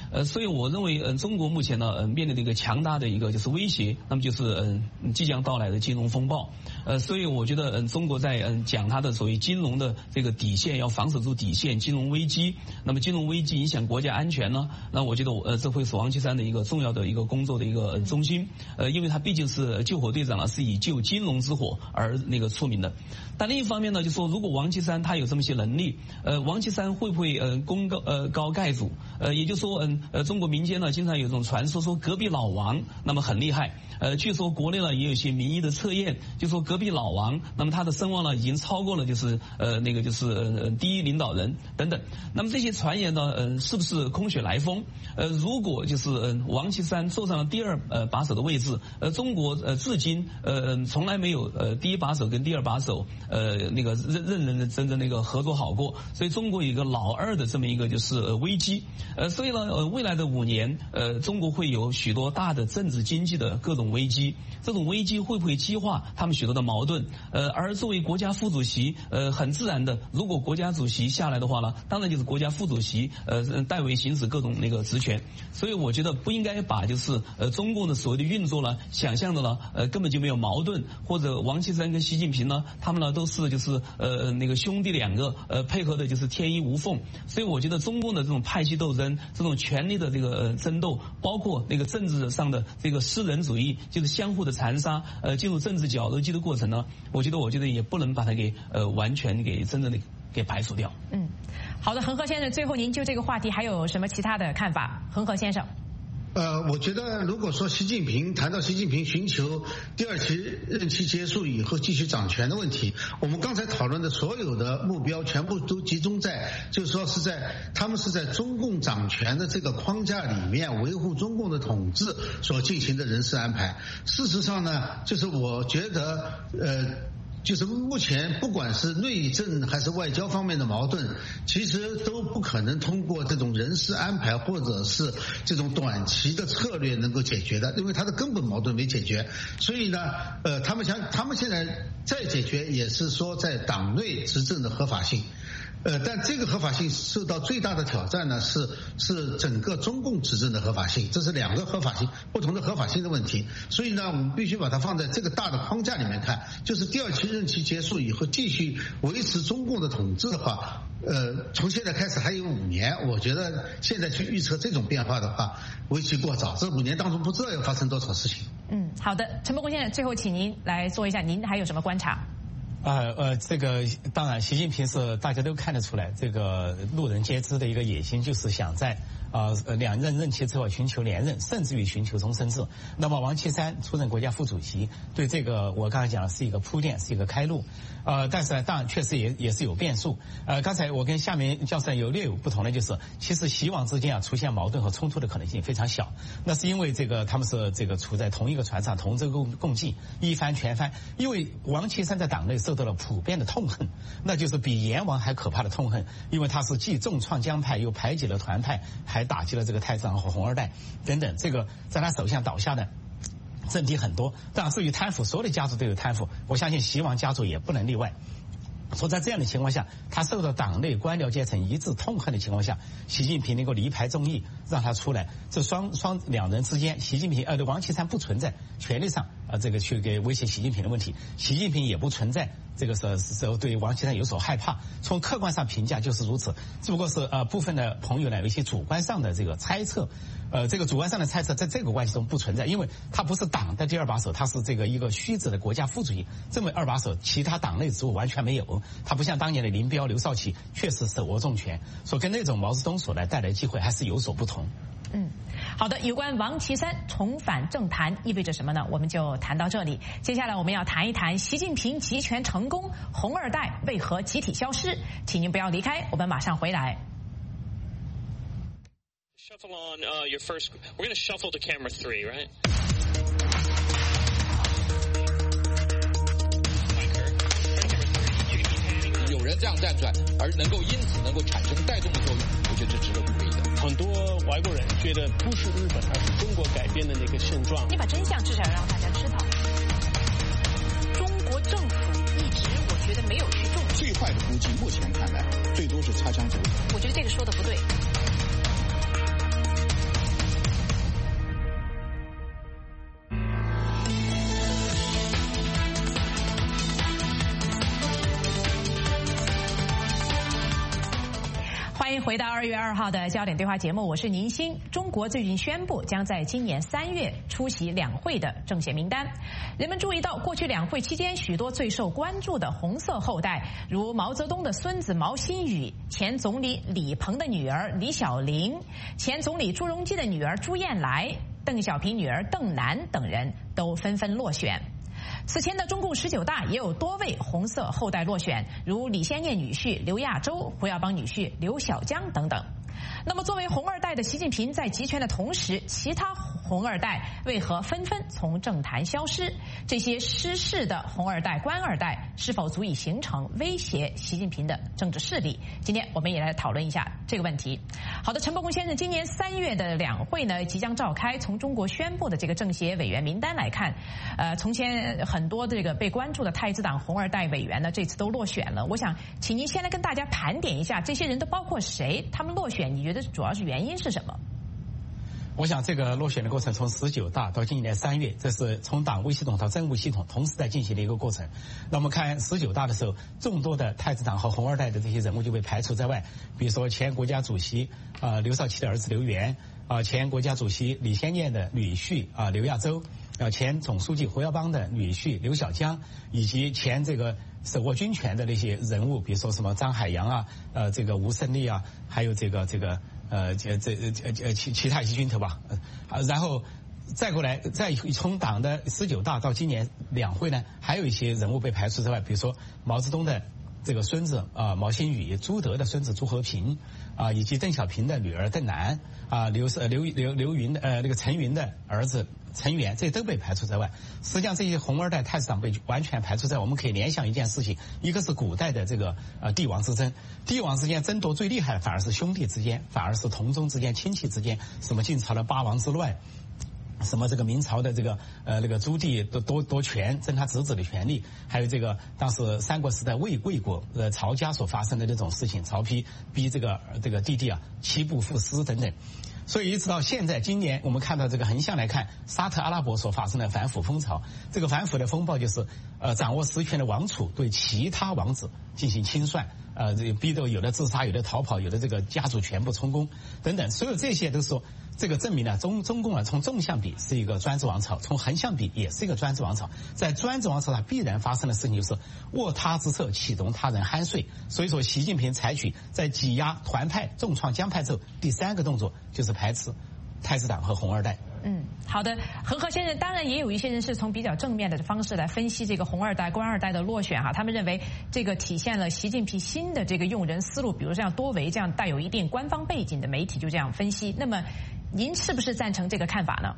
[SPEAKER 2] 呃，所以我认为，嗯、呃，中国目前呢，嗯、呃，面临的一个强大的一个就是威胁，那么就是嗯、呃，即将到来的金融风暴。呃，所以我觉得，嗯、呃，中国在嗯、呃、讲它的所谓金融的这个底线，要防守住底线，金融危机。那么金融危机影响国家安全呢？那我觉得，呃，这会是王岐山的一个重要的一个工作的一个中心。呃，因为他毕竟是救火队长了，是以救金融之火而那个出名的。但另一方面呢，就说如果王岐山他有这么些能力，呃，王岐山会不会呃功高呃高盖主？呃，也就是说，嗯呃，中国民间呢经常有这种传说，说隔壁老王那么很厉害。呃，据说国内呢也有一些民意的测验，就说隔壁老王，那么他的声望呢已经超过了就是呃那个就是呃第一领导人等等。那么这些传言呢，呃，是不是空穴来风？呃，如果就是呃王岐山坐上了第二呃把手的位置，呃，中国呃至今呃从来没有呃第一把手跟第二把手呃那个认认认真真那个合作好过，所以中国有一个老二的这么一个就是呃危机。呃，所以呢，呃，未来的五年，呃，中国会有许多大的政治经济的各种危机，这种危机会不会激化他们许多的矛盾？呃，而作为国家副主席，呃，很自然的，如果国家主席下来的话呢，当然就是国家副主席，呃，代为行使各种那个职权。所以我觉得不应该把就是呃中共的所谓的运作呢，想象的呢，呃，根本就没有矛盾，或者王岐山跟习近平呢，他们呢都是就是呃那个兄弟两个，呃，配合的就是天衣无缝。所以我觉得中共的这种派系斗争，这种权力的这个呃争斗，包括那个政治上的这个私人主义，就是相互的残杀，呃，进入政治绞肉机的过程呢，我觉得我觉得也不能把它给呃完全给真正的给排除掉。
[SPEAKER 1] 嗯，好的，恒河先生，最后您就这个话题还有什么其他的看法？恒河先生。
[SPEAKER 3] 呃，我觉得如果说习近平谈到习近平寻求第二期任期结束以后继续掌权的问题，我们刚才讨论的所有的目标全部都集中在，就是说是在他们是在中共掌权的这个框架里面维护中共的统治所进行的人事安排。事实上呢，就是我觉得呃。就是目前不管是内政还是外交方面的矛盾，其实都不可能通过这种人事安排或者是这种短期的策略能够解决的，因为它的根本矛盾没解决。所以呢，呃，他们想，他们现在再解决也是说在党内执政的合法性。呃，但这个合法性受到最大的挑战呢，是是整个中共执政的合法性，这是两个合法性不同的合法性的问题。所以呢，我们必须把它放在这个大的框架里面看，就是第二期任期结束以后继续维持中共的统治的话，呃，从现在开始还有五年，我觉得现在去预测这种变化的话，为期过早。这五年当中不知道要发生多少事情。
[SPEAKER 1] 嗯，好的，陈伯公先生，最后请您来做一下，您还有什么观察？
[SPEAKER 4] 呃呃，这个当然，习近平是大家都看得出来，这个路人皆知的一个野心，就是想在呃两任任期之后寻求连任，甚至于寻求终身制。那么王岐山出任国家副主席，对这个我刚才讲的是一个铺垫，是一个开路。呃，但是呢，当然确实也也是有变数。呃，刚才我跟夏明教授有略有不同的，就是其实习王之间啊出现矛盾和冲突的可能性非常小。那是因为这个他们是这个处在同一个船上，同舟共共济，一帆全帆。因为王岐山在党内受到了普遍的痛恨，那就是比阎王还可怕的痛恨，因为他是既重创江派，又排挤了团派，还打击了这个太上和红二代等等。这个在他手下倒下的政敌很多，当然至于贪腐，所有的家族都有贪腐，我相信习王家族也不能例外。说在这样的情况下，他受到党内官僚阶层一致痛恨的情况下，习近平能够离排众议，让他出来，这双双两人之间，习近平呃王岐山不存在权力上啊、呃、这个去给威胁习近平的问题，习近平也不存在这个是是对王岐山有所害怕。从客观上评价就是如此，只不过是呃部分的朋友呢有一些主观上的这个猜测。呃，这个主观上的猜测在这个关系中不存在，因为他不是党的第二把手，他是这个一个虚指的国家副主席，这么二把手，其他党内职务完全没有。他不像当年的林彪、刘少奇，确实手握重权，所以跟那种毛泽东所来带来的机会还是有所不同。
[SPEAKER 1] 嗯，好的，有关王岐山重返政坛意味着什么呢？我们就谈到这里。接下来我们要谈一谈习近平集权成功，红二代为何集体消失？请您不要离开，我们马上回来。
[SPEAKER 5] Shuffle on uh, your first. We're going to shuffle to camera three, right?
[SPEAKER 6] 有人这样站出来，而能够因此能够产生带动的作用，我觉得这值得鼓励的。
[SPEAKER 7] 很多外国人觉得不是日本，而是中国改变的那个现状。
[SPEAKER 1] 你把真相至少让大家知道。中国政府一直，我觉得没有去重视。
[SPEAKER 6] 最坏的估计，目前看来，最多是擦枪走火。
[SPEAKER 1] 我觉得这个说的不对。 欢迎回到二月二号的焦点对话节目，我是宁欣。中国最近宣布将在今年三月出席两会的政协名单。人们注意到，过去两会期间，许多最受关注的红色后代，如毛泽东的孙子毛新宇、前总理李鹏的女儿李小玲、前总理朱镕基的女儿朱燕来、邓小平女儿邓楠等人都纷纷落选。此前的中共十九大也有多位红色后代落选，如李先念女婿刘亚洲、胡耀邦女婿刘小江等等。那么作为红二代的习近平在集权的同时，其他红二代为何纷纷从政坛消失？这些失势的红二代、官二代是否足以形成威胁习近平的政治势力？今天我们也来讨论一下这个问题。好的，陈伯公先生，今年三月的两会呢即将召开，从中国宣布的这个政协委员名单来看，呃，从前很多这个被关注的太子党红二代委员呢，这次都落选了。我想请您先来跟大家盘点一下，这些人都包括谁？他们落选，你觉得主要是原因是什么？
[SPEAKER 4] 我想这个落选的过程从十九大到今年三月，这是从党卫系统到政务系统同时在进行的一个过程。那我们看十九大的时候，众多的太子党和红二代的这些人物就被排除在外，比如说前国家主席啊、呃、刘少奇的儿子刘源啊、呃，前国家主席李先念的女婿啊、呃、刘亚洲，呃前总书记胡耀邦的女婿刘小江，以及前这个手握军权的那些人物，比如说什么张海洋啊，呃这个吴胜利啊，还有这个这个。呃，这这这呃其其他一些军头吧，呃，然后再过来，再从党的十九大到今年两会呢，还有一些人物被排除之外，比如说毛泽东的这个孙子啊、呃、毛新宇，朱德的孙子朱和平啊、呃，以及邓小平的女儿邓楠啊、呃，刘呃刘刘刘云的呃那个陈云的儿子陈元，这都被排除在外。实际上，这些红二代太子党被完全排除在外。我们可以联想一件事情，一个是古代的这个呃帝王之争，帝王之间争夺最厉害的反而是兄弟之间，反而是同宗之间、亲戚之间，什么晋朝的八王之乱。什么这个明朝的这个呃那个朱棣夺夺夺权争他侄子的权利，还有这个当时三国时代魏魏国呃曹家所发生的这种事情，曹丕逼这个这个弟弟啊七步赋诗等等。所以一直到现在，今年我们看到这个横向来看，沙特阿拉伯所发生的反腐风潮，这个反腐的风暴就是呃掌握实权的王储对其他王子进行清算，呃逼得有的自杀，有的逃跑，有的这个家族全部充公等等，所有这些都是说这个证明呢，中中共啊从纵向比是一个专制王朝，从横向比也是一个专制王朝。在专制王朝上必然发生的事情就是卧他之侧，启动他人酣睡。所以说，习近平采取在挤压团派、重创江派之后，第三个动作就是排斥太子党和红二代。
[SPEAKER 1] 嗯，好的，恒河先生，当然也有一些人是从比较正面的方式来分析这个红二代、官二代的落选哈，他们认为这个体现了习近平新的这个用人思路，比如像多维这样带有一定官方背景的媒体就这样分析。那么，您是不是赞成这个看法呢？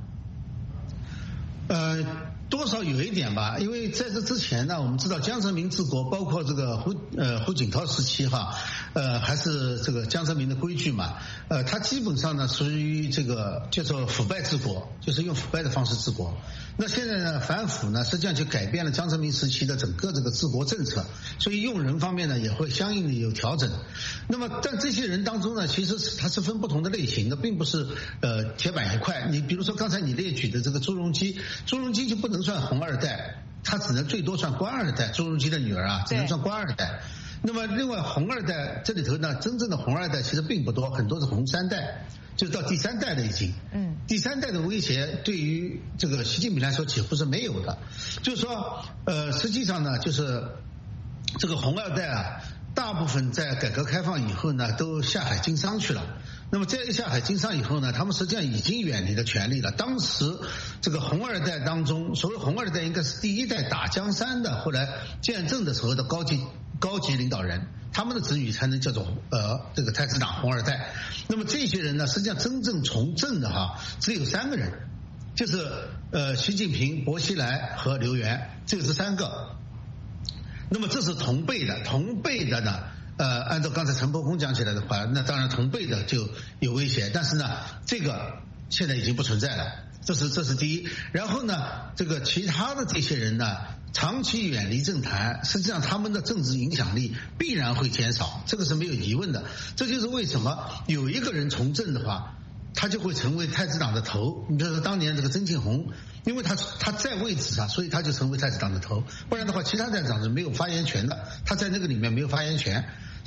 [SPEAKER 3] 呃，多少有一点吧，因为在这之前呢，我们知道江泽民治国，包括这个胡呃胡锦涛时期哈，呃还是这个江泽民的规矩嘛，呃他基本上呢属于这个叫做腐败治国，就是用腐败的方式治国。那现在呢反腐呢，实际上就改变了江泽民时期的整个这个治国政策，所以用人方面呢也会相应的有调整。那么但这些人当中呢，其实是它是分不同的类型的，并不是呃铁板一块。你比如说刚才你列举的这个朱镕基，朱镕基就不能算红二代，他只能最多算官二代，朱镕基的女儿啊只能算官二代。那么另外红二代这里头呢，真正的红二代其实并不多，很多是红三代，就到第三代了已经。嗯，第三代的威胁对于这个习近平来说几乎是没有的。就是说，呃，实际上呢，就是这个红二代啊，大部分在改革开放以后呢，都下海经商去了。那么这一下海经商以后呢，他们实际上已经远离了权力了。当时这个红二代当中，所谓红二代应该是第一代打江山的，后来建政的时候的高级高级领导人，他们的子女才能叫做呃这个太子党红二代。那么这些人呢，实际上真正从政的哈只有三个人，就是呃习近平、薄熙来和刘源，这个是三个。那么这是同辈的，同辈的呢。呃，按照刚才陈伯公讲起来的话，那当然同辈的就有威胁，但是呢，这个现在已经不存在了，这是这是第一。然后呢，这个其他的这些人呢，长期远离政坛，实际上他们的政治影响力必然会减少，这个是没有疑问的。这就是为什么有一个人从政的话，他就会成为太子党的头。你比如说当年这个曾庆红，因为他他在位置上，所以他就成为太子党的头，不然的话，其他太子党是没有发言权的，他在那个里面没有发言权。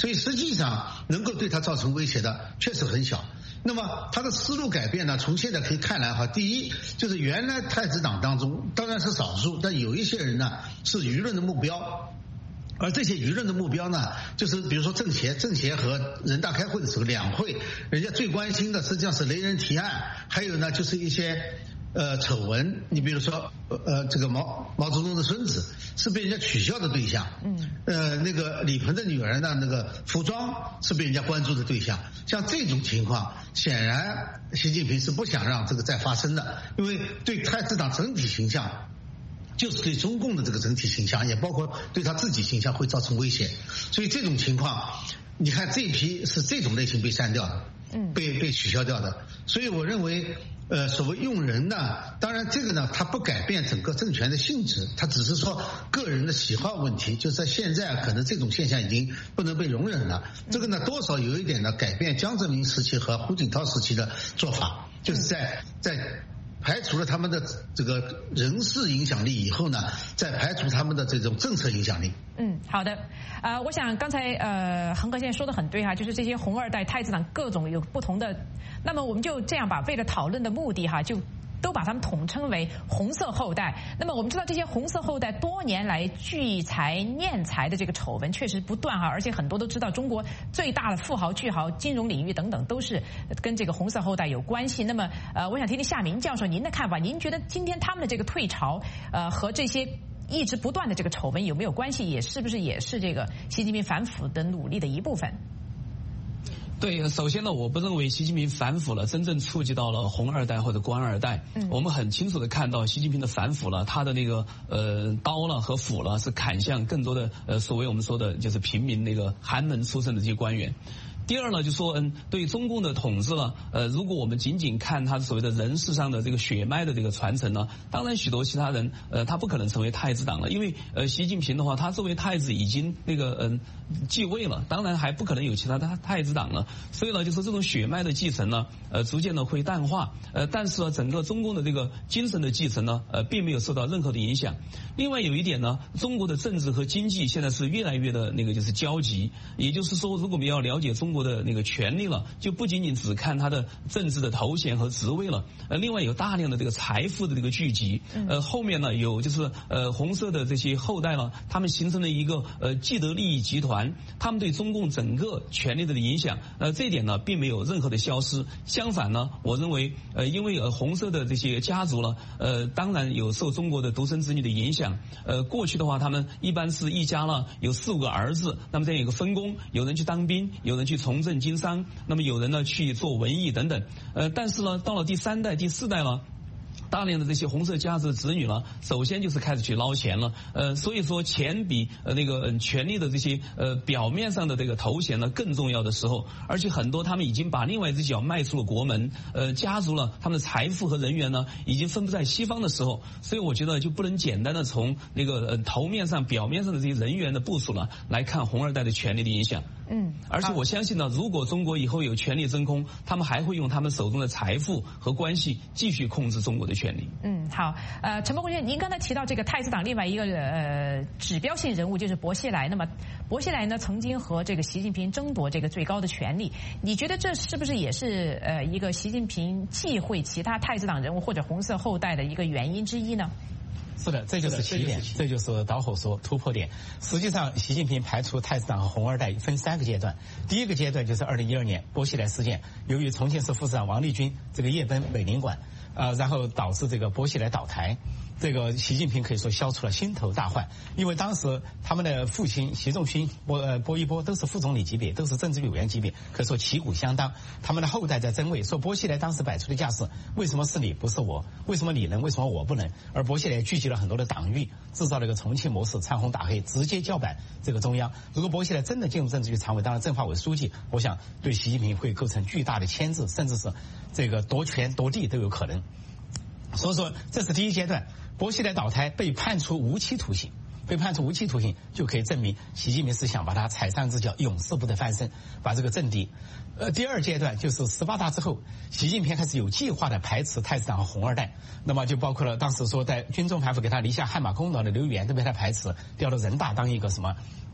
[SPEAKER 3] 所以实际上能够对他造成威胁的确实很小。那么他的思路改变呢？从现在可以看来哈，第一就是原来太子党当中当然是少数，但有一些人呢是舆论的目标。而这些舆论的目标呢，就是比如说政协，政协和人大开会的时候，两会人家最关心的实际上是雷人提案，还有呢就是一些呃丑闻。你比如说呃这个毛毛泽东的孙子是被人家取笑的对象，嗯，呃那个李鹏的女儿呢，那个服装是被人家关注的对象。像这种情况，显然习近平是不想让这个再发生的，因为对太子党整体形象。就是对中共的这个整体形象，也包括对他自己形象会造成威胁，所以这种情况，你看这一批是这种类型被删掉的，嗯，被被取消掉的，所以我认为，呃，所谓用人呢，当然这个呢，它不改变整个政权的性质，它只是说个人的喜好问题，就是在现在可能这种现象已经不能被容忍了，这个呢，多少有一点呢改变江泽民时期和胡锦涛时期的做法，就是在在。排除了他们的这个人事影响力以后呢，再排除他们的这种政策影响力。
[SPEAKER 1] 嗯，好的，呃，我想刚才呃恒哥现在说的很对哈，就是这些红二代、太子党各种有不同的，那么我们就这样吧，为了讨论的目的哈，就。都把他们统称为红色后代。那么我们知道这些红色后代多年来聚财念财的这个丑闻确实不断哈，而且很多都知道中国最大的富豪巨豪、金融领域等等都是跟这个红色后代有关系。那么呃，我想听听夏明教授您的看法，您觉得今天他们的这个退潮呃和这些一直不断的这个丑闻有没有关系？也是不是也是这个习近平反腐的努力的一部分？
[SPEAKER 2] 对，首先呢，我不认为习近平反腐了真正触及到了红二代或者官二代。嗯，我们很清楚的看到习近平的反腐了，他的那个呃刀了和斧了是砍向更多的呃所谓我们说的就是平民那个寒门出身的这些官员。第二呢，就说嗯，对中共的统治呢，呃，如果我们仅仅看他所谓的人事上的这个血脉的这个传承呢，当然许多其他人呃，他不可能成为太子党了，因为呃，习近平的话，他作为太子已经那个嗯、呃、继位了，当然还不可能有其他的太子党了，所以呢，就是这种血脉的继承呢，呃，逐渐的会淡化，呃，但是呢，整个中共的这个精神的继承呢，呃，并没有受到任何的影响。另外有一点呢，中国的政治和经济现在是越来越的那个就是交集，也就是说，如果我们要了解中国的那个权力了，就不仅仅只看他的政治的头衔和职位了，呃，另外有大量的这个财富的这个聚集，呃，后面呢有就是呃红色的这些后代呢，他们形成了一个呃既得利益集团，他们对中共整个权力的影响，呃，这一点呢并没有任何的消失，相反呢，我认为呃因为呃红色的这些家族呢，呃，当然有受中国的独生子女的影响，呃，过去的话他们一般是一家呢有四五个儿子，那么这样有个分工，有人去当兵，有人去从政经商，那么有人呢去做文艺等等，呃，但是呢，到了第三代、第四代了。大量的这些红色家族的子女呢，首先就是开始去捞钱了，呃，所以说钱比呃那个、呃、权力的这些呃表面上的这个头衔呢更重要的时候，而且很多他们已经把另外一只脚迈出了国门，呃，家族了他们的财富和人员呢已经分布在西方的时候，所以我觉得就不能简单的从那个呃头面上、表面上的这些人员的部署了来看红二代的权力的影响。嗯，而且我相信呢，如果中国以后有权力真空，他们还会用他们手中的财富和关系继续控制中国的权力。
[SPEAKER 1] 嗯，好，呃，陈伯公先生，您刚才提到这个太子党另外一个呃指标性人物就是薄熙来，那么薄熙来呢曾经和这个习近平争夺这个最高的权力，你觉得这是不是也是呃一个习近平忌讳其他太子党人物或者红色后代的一个原因之一呢？
[SPEAKER 4] 是的，这就是起点，这就是导火索、突破点。实际上，习近平排除太子党和红二代分三个阶段。第一个阶段就是二零一二年薄熙来事件，由于重庆市副市长王立军这个夜奔美领馆，呃，然后导致这个薄熙来倒台。这个习近平可以说消除了心头大患，因为当时他们的父亲习仲勋、薄呃薄一波都是副总理级别，都是政治委员级别，可以说旗鼓相当。他们的后代在争位，说薄熙来当时摆出的架势，为什么是你不是我？为什么你能？为什么我不能？而薄熙来聚集了很多的党羽，制造了一个重庆模式，唱红打黑，直接叫板这个中央。如果薄熙来真的进入政治局常委，当然政法委书记，我想对习近平会构成巨大的牵制，甚至是这个夺权夺地都有可能。所以说，这是第一阶段。薄熙来倒台被判处无期徒刑，被判处无期徒刑就可以证明习近平是想把他踩上一只脚，永世不得翻身，把这个政敌。呃，第二阶段就是十八大之后，习近平开始有计划的排斥太子党和红二代，那么就包括了当时说在军中盘符给他立下汗马功劳的刘源都被他排斥，调到人大当一个什么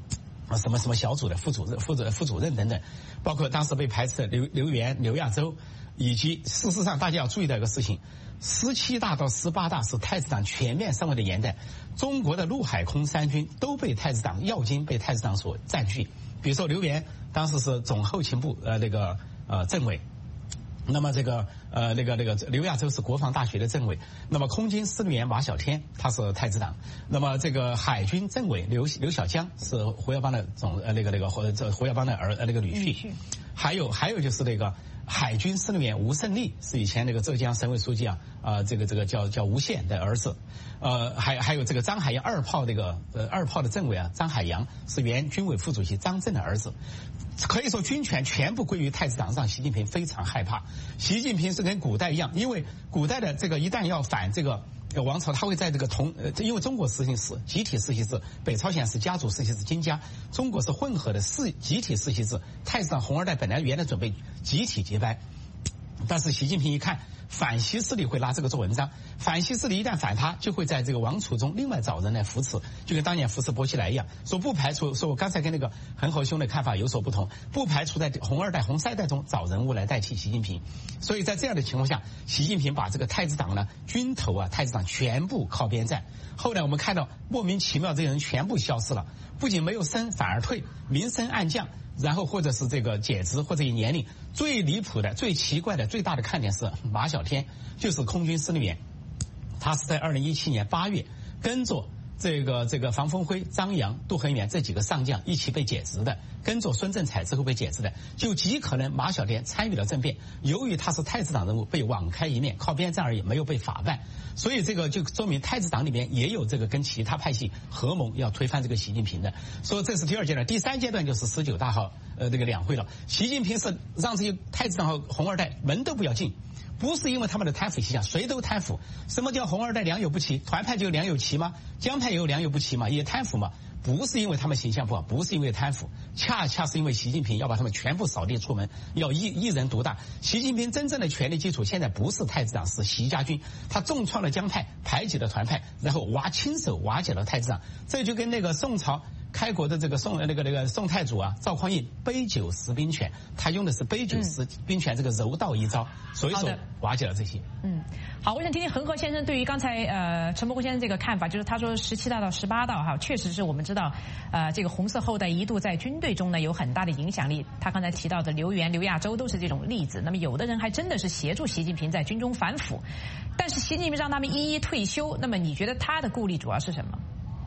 [SPEAKER 4] 什么什么小组的副主任、副主副主任等等，包括当时被排斥的刘刘源、刘亚洲，以及事实上大家要注意到一个事情，十七大到十八大是太子党全面上位的年代，中国的陆海空三军都被太子党要津被太子党所占据。比如说刘源当时是总后勤部呃那个呃政委。那么这个呃那个那个刘亚洲是国防大学的政委，那么空军司令员马小天他是太子党，那么这个海军政委刘刘小江是胡耀邦的总呃那个那个胡这胡耀邦的儿呃那个女婿，还有还有就是那个海军司令员吴胜利是以前那个浙江省委书记啊啊、呃、这个这个叫叫吴宪的儿子，呃还还有这个张海洋二炮这个呃二炮的政委啊张海洋是原军委副主席张震的儿子。可以说军权全部归于太子党，让习近平非常害怕。习近平是跟古代一样，因为古代的这个一旦要反这个王朝，他会在这个同呃，因为中国实行是集体世袭制，北朝鲜是家族世袭制，金家，中国是混合的世集体世袭制。太子党红二代本来原来准备集体接班，但是习近平一看反西势力会拿这个做文章，反西势力一旦反他，就会在这个王储中另外找人来扶持，就跟当年扶持薄熙来一样，说不排除，说我刚才跟那个恒河兄的看法有所不同，不排除在红二代、红三代中找人物来代替习近平。所以在这样的情况下，习近平把这个太子党呢军头啊太子党全部靠边站。后来我们看到莫名其妙这些人全部消失了，不仅没有升反而退，明升暗降，然后或者是这个解职或者以年龄。最离谱的、最奇怪的、最大的看点是马小天，就是空军司令员，他是在二零一七年八月跟着这个这个房峰辉、张扬、杜恒远这几个上将一起被解职的，跟着孙政才之后被解职的，就极可能马小天参与了政变。由于他是太子党人物，被网开一面，靠边站而已，没有被法办，所以这个就说明太子党里面也有这个跟其他派系合谋要推翻这个习近平的。所以这是第二阶段，第三阶段就是十九大号呃这个两会了。习近平是让这些太子党和红二代门都不要进。不是因为他们的贪腐倾向，谁都贪腐。什么叫红二代良莠不齐？团派就有良莠齐吗？江派也有良莠不齐吗？也贪腐吗？不是因为他们形象不好，不是因为贪腐，恰恰是因为习近平要把他们全部扫地出门，要一一人独大。习近平真正的权力基础现在不是太子党，是习家军，他重创了江派，排挤了团派，然后瓦亲手瓦解了太子党。这就跟那个宋朝开国的这个宋那个那个宋太祖啊赵匡胤杯酒释兵权，他用的是杯酒释兵权这个柔道一招，所以说瓦解了这些。
[SPEAKER 1] 嗯，好，我想听听恒河先生对于刚才呃陈伯公先生这个看法，就是他说十七大到十八大哈，确实是我们知道，呃，这个红色后代一度在军队中呢有很大的影响力。他刚才提到的刘源、刘亚洲都是这种例子。那么有的人还真的是协助习近平在军中反腐，但是习近平让他们一一退休，那么你觉得他的顾虑主要是什么？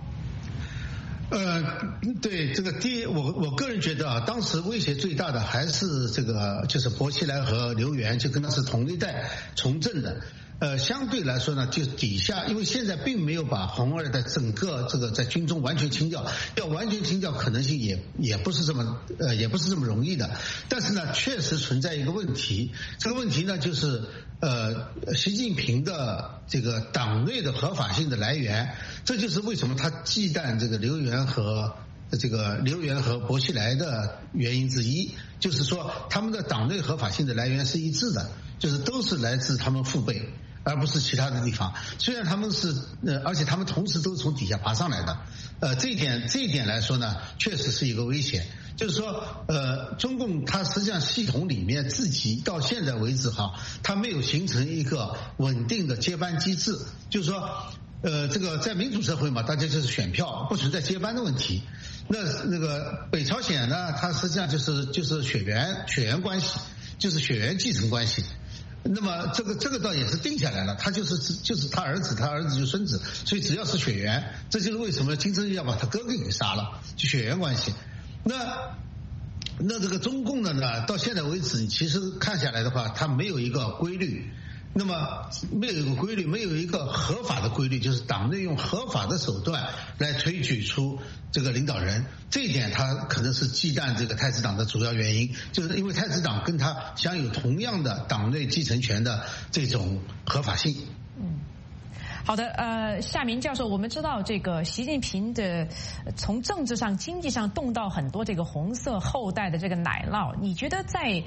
[SPEAKER 3] 呃，对这个第一，我我个人觉得啊，当时威胁最大的还是这个，就是薄熙来和刘源，就跟他是同一代从政的。呃，相对来说呢，就底下，因为现在并没有把红二代整个这个在军中完全清掉，要完全清掉可能性也也不是这么呃也不是这么容易的。但是呢，确实存在一个问题，这个问题呢就是呃习近平的这个党内的合法性的来源，这就是为什么他忌惮这个刘源和这个刘源和薄熙来的原因之一，就是说他们的党内合法性的来源是一致的，就是都是来自他们父辈，而不是其他的地方。虽然他们是呃，而且他们同时都是从底下爬上来的，呃，这一点这一点来说呢，确实是一个危险。就是说，呃，中共它实际上系统里面自己到现在为止哈，它没有形成一个稳定的接班机制。就是说，呃，这个在民主社会嘛，大家就是选票，不存在接班的问题。那那个北朝鲜呢，它实际上就是就是血缘血缘关系，就是血缘继承关系。那么这个这个倒也是定下来了，他就是就是他儿子，他儿子就孙子，所以只要是血缘，这就是为什么金正日要把他哥哥给杀了，就血缘关系。那那这个中共的呢，到现在为止，其实看下来的话，它没有一个规律。那么没有一个规律，没有一个合法的规律，就是党内用合法的手段来推举出这个领导人，这一点他可能是忌惮这个太子党的主要原因，就是因为太子党跟他享有同样的党内继承权的这种合法性。
[SPEAKER 1] 嗯。好的，呃，夏明教授，我们知道这个习近平的从政治上、经济上动到很多这个红色后代的这个奶酪，你觉得在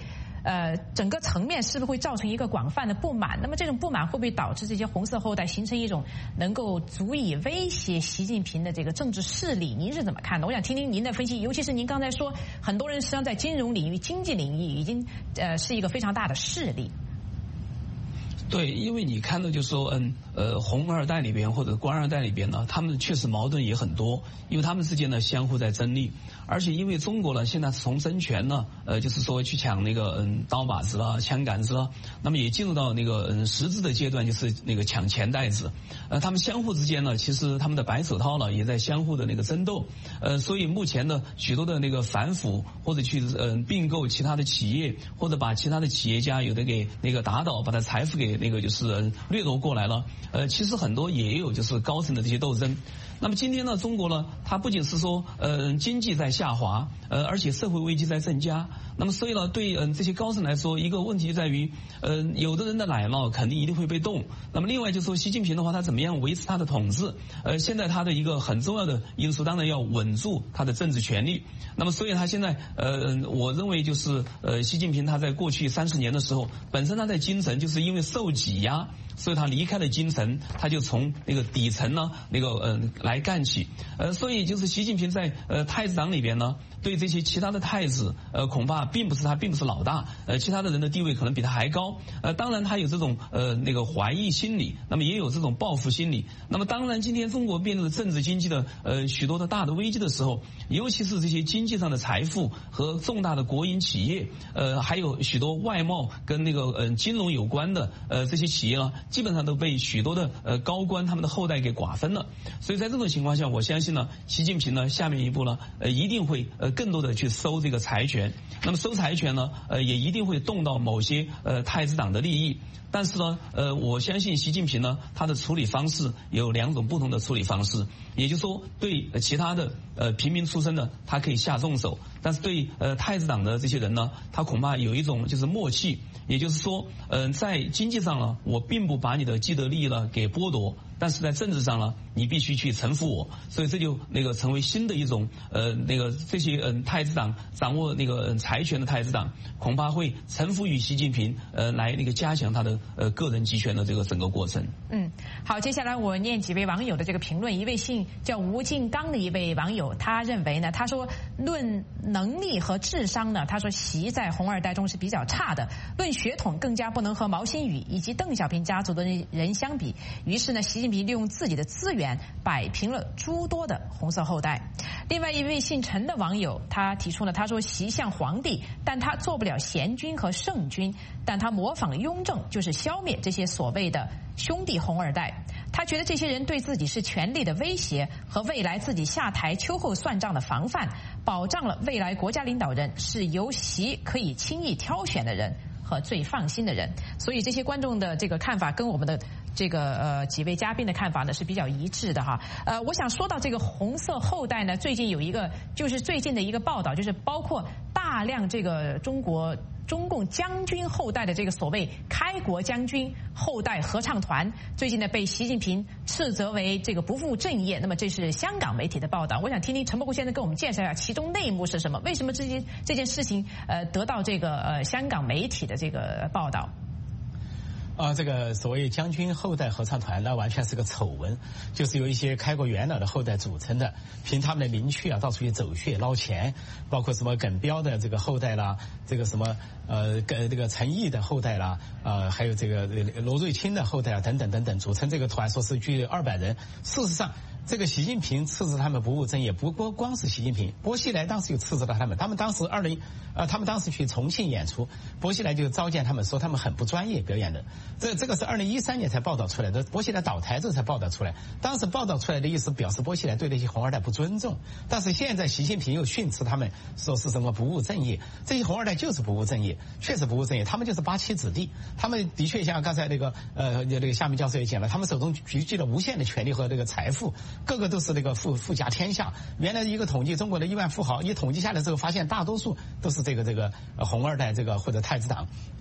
[SPEAKER 1] 呃，整个层面是不是会造成一个广泛的不满？那么这种不满会不会导致这些红色后代形成一种能够足以威胁习近平的这个政治势力？您是怎么看的？我想听听您的分析，尤其是您刚才说，很多人实际上在金融领域、经济领域已经呃是一个非常大的势力。
[SPEAKER 2] 对，因为你看到就是说，嗯，呃，红二代里边或者官二代里边呢，他们确实矛盾也很多，因为他们之间呢相互在争利，而且因为中国呢现在从争权呢，呃，就是说去抢那个嗯刀把子啦、枪杆子啦，那么也进入到那个嗯实质的阶段，就是那个抢钱袋子，呃，他们相互之间呢，其实他们的白手套呢也在相互的那个争斗，呃，所以目前呢许多的那个反腐或者去嗯、呃、并购其他的企业，或者把其他的企业家有的给那个打倒，把他财富给那个就是掠夺过来了，呃，其实很多也有就是高层的这些斗争。那么今天呢，中国呢，它不仅是说呃经济在下滑，呃，而且社会危机在增加。那么所以呢，对嗯、呃、这些高层来说，一个问题在于，呃，有的人的奶酪肯定一定会被冻。那么另外就是说，习近平的话，他怎么样维持他的统治？呃，现在他的一个很重要的因素，当然要稳住他的政治权力。那么所以他现在呃，我认为就是呃，习近平他在过去三十年的时候，本身他在京城就是因为受挤压，所以他离开了京城，他就从那个底层呢那个呃来干起。呃，所以就是习近平在呃太子党里边呢，对这些其他的太子，呃，恐怕并不是他并不是老大，呃，其他的人的地位可能比他还高。呃，当然他有这种呃那个怀疑心理，那么也有这种报复心理。那么当然，今天中国面对政治经济的呃许多的大的危机的时候，尤其是这些经济上的财富和重大的国营企业，呃，还有许多外贸跟那个呃金融有关的呃这些企业呢，基本上都被许多的呃高官他们的后代给瓜分了。所以在这种情况下，我相信呢，习近平呢下面一步呢，呃一定会呃更多的去收这个财权。那么收财权呢，呃也一定会动到某些呃太子党的利益。但是呢，呃，我相信习近平呢，他的处理方式有两种不同的处理方式，也就是说，对其他的呃平民出身的，他可以下重手，但是对呃太子党的这些人呢，他恐怕有一种就是默契，也就是说，嗯、呃，在经济上呢，我并不把你的既得利益呢给剥夺，但是在政治上呢，你必须去臣服我，所以这就那个成为新的一种呃那个这些嗯、呃、太子党掌握那个、呃、财权的太子党，恐怕会臣服于习近平，呃，来那个加强他的。呃，个人集权的这个整个过程。
[SPEAKER 1] 嗯，好，接下来我念几位网友的这个评论。一位姓叫吴敬刚的一位网友，他认为呢，他说论能力和智商呢，他说习在红二代中是比较差的，论血统更加不能和毛新宇以及邓小平家族的人相比。于是呢，习近平利用自己的资源摆平了诸多的红色后代。另外一位姓陈的网友，他提出了，他说习像皇帝，但他做不了贤君和圣君，但他模仿雍正，就是消灭这些所谓的兄弟红二代。他觉得这些人对自己是权力的威胁和未来自己下台秋后算账的防范，保障了未来国家领导人是由习可以轻易挑选的人和最放心的人。所以这些观众的这个看法跟我们的这个呃几位嘉宾的看法呢是比较一致的哈。呃，我想说到这个红色后代呢，最近有一个就是最近的一个报道，就是包括大量这个中国中共将军后代的这个所谓开国将军后代合唱团，最近呢被习近平斥责为这个不务正业。那么这是香港媒体的报道，我想听听陈伯虎先生跟我们介绍一下其中内幕是什么？为什么这件这件事情呃得到这个呃香港媒体的这个报道？
[SPEAKER 4] 啊，这个所谓将军后代合唱团，那完全是个丑闻，就是由一些开国元老的后代组成的，凭他们的灵趣啊，到处去走穴捞钱，包括什么耿彪的这个后代啦，这个什么呃，这个陈毅的后代啦，呃，还有这个罗瑞卿的后代啊，等等等等，组成这个团，说是具二百人。事实上，这个习近平斥责他们不务正业，不光光是习近平，薄熙来当时就斥责了他们，他们当时二零呃，他们当时去重庆演出，薄熙来就召见他们，说他们很不专业表演的。这这个是二零一三年才报道出来的，薄熙来倒台之后才报道出来。当时报道出来的意思表示薄熙来对那些红二代不尊重，但是现在习近平又训斥他们，说是什么不务正业。这些红二代就是不务正业，确实不务正业，他们就是八旗子弟，他们的确像刚才那个呃那个夏明教授也讲了，他们手中聚集了无限的权力和这个财富，个个都是那个富富甲天下。原来一个统计中国的亿万富豪，一统计下来之后发现大多数都是这个这个红二代这个或者太子党。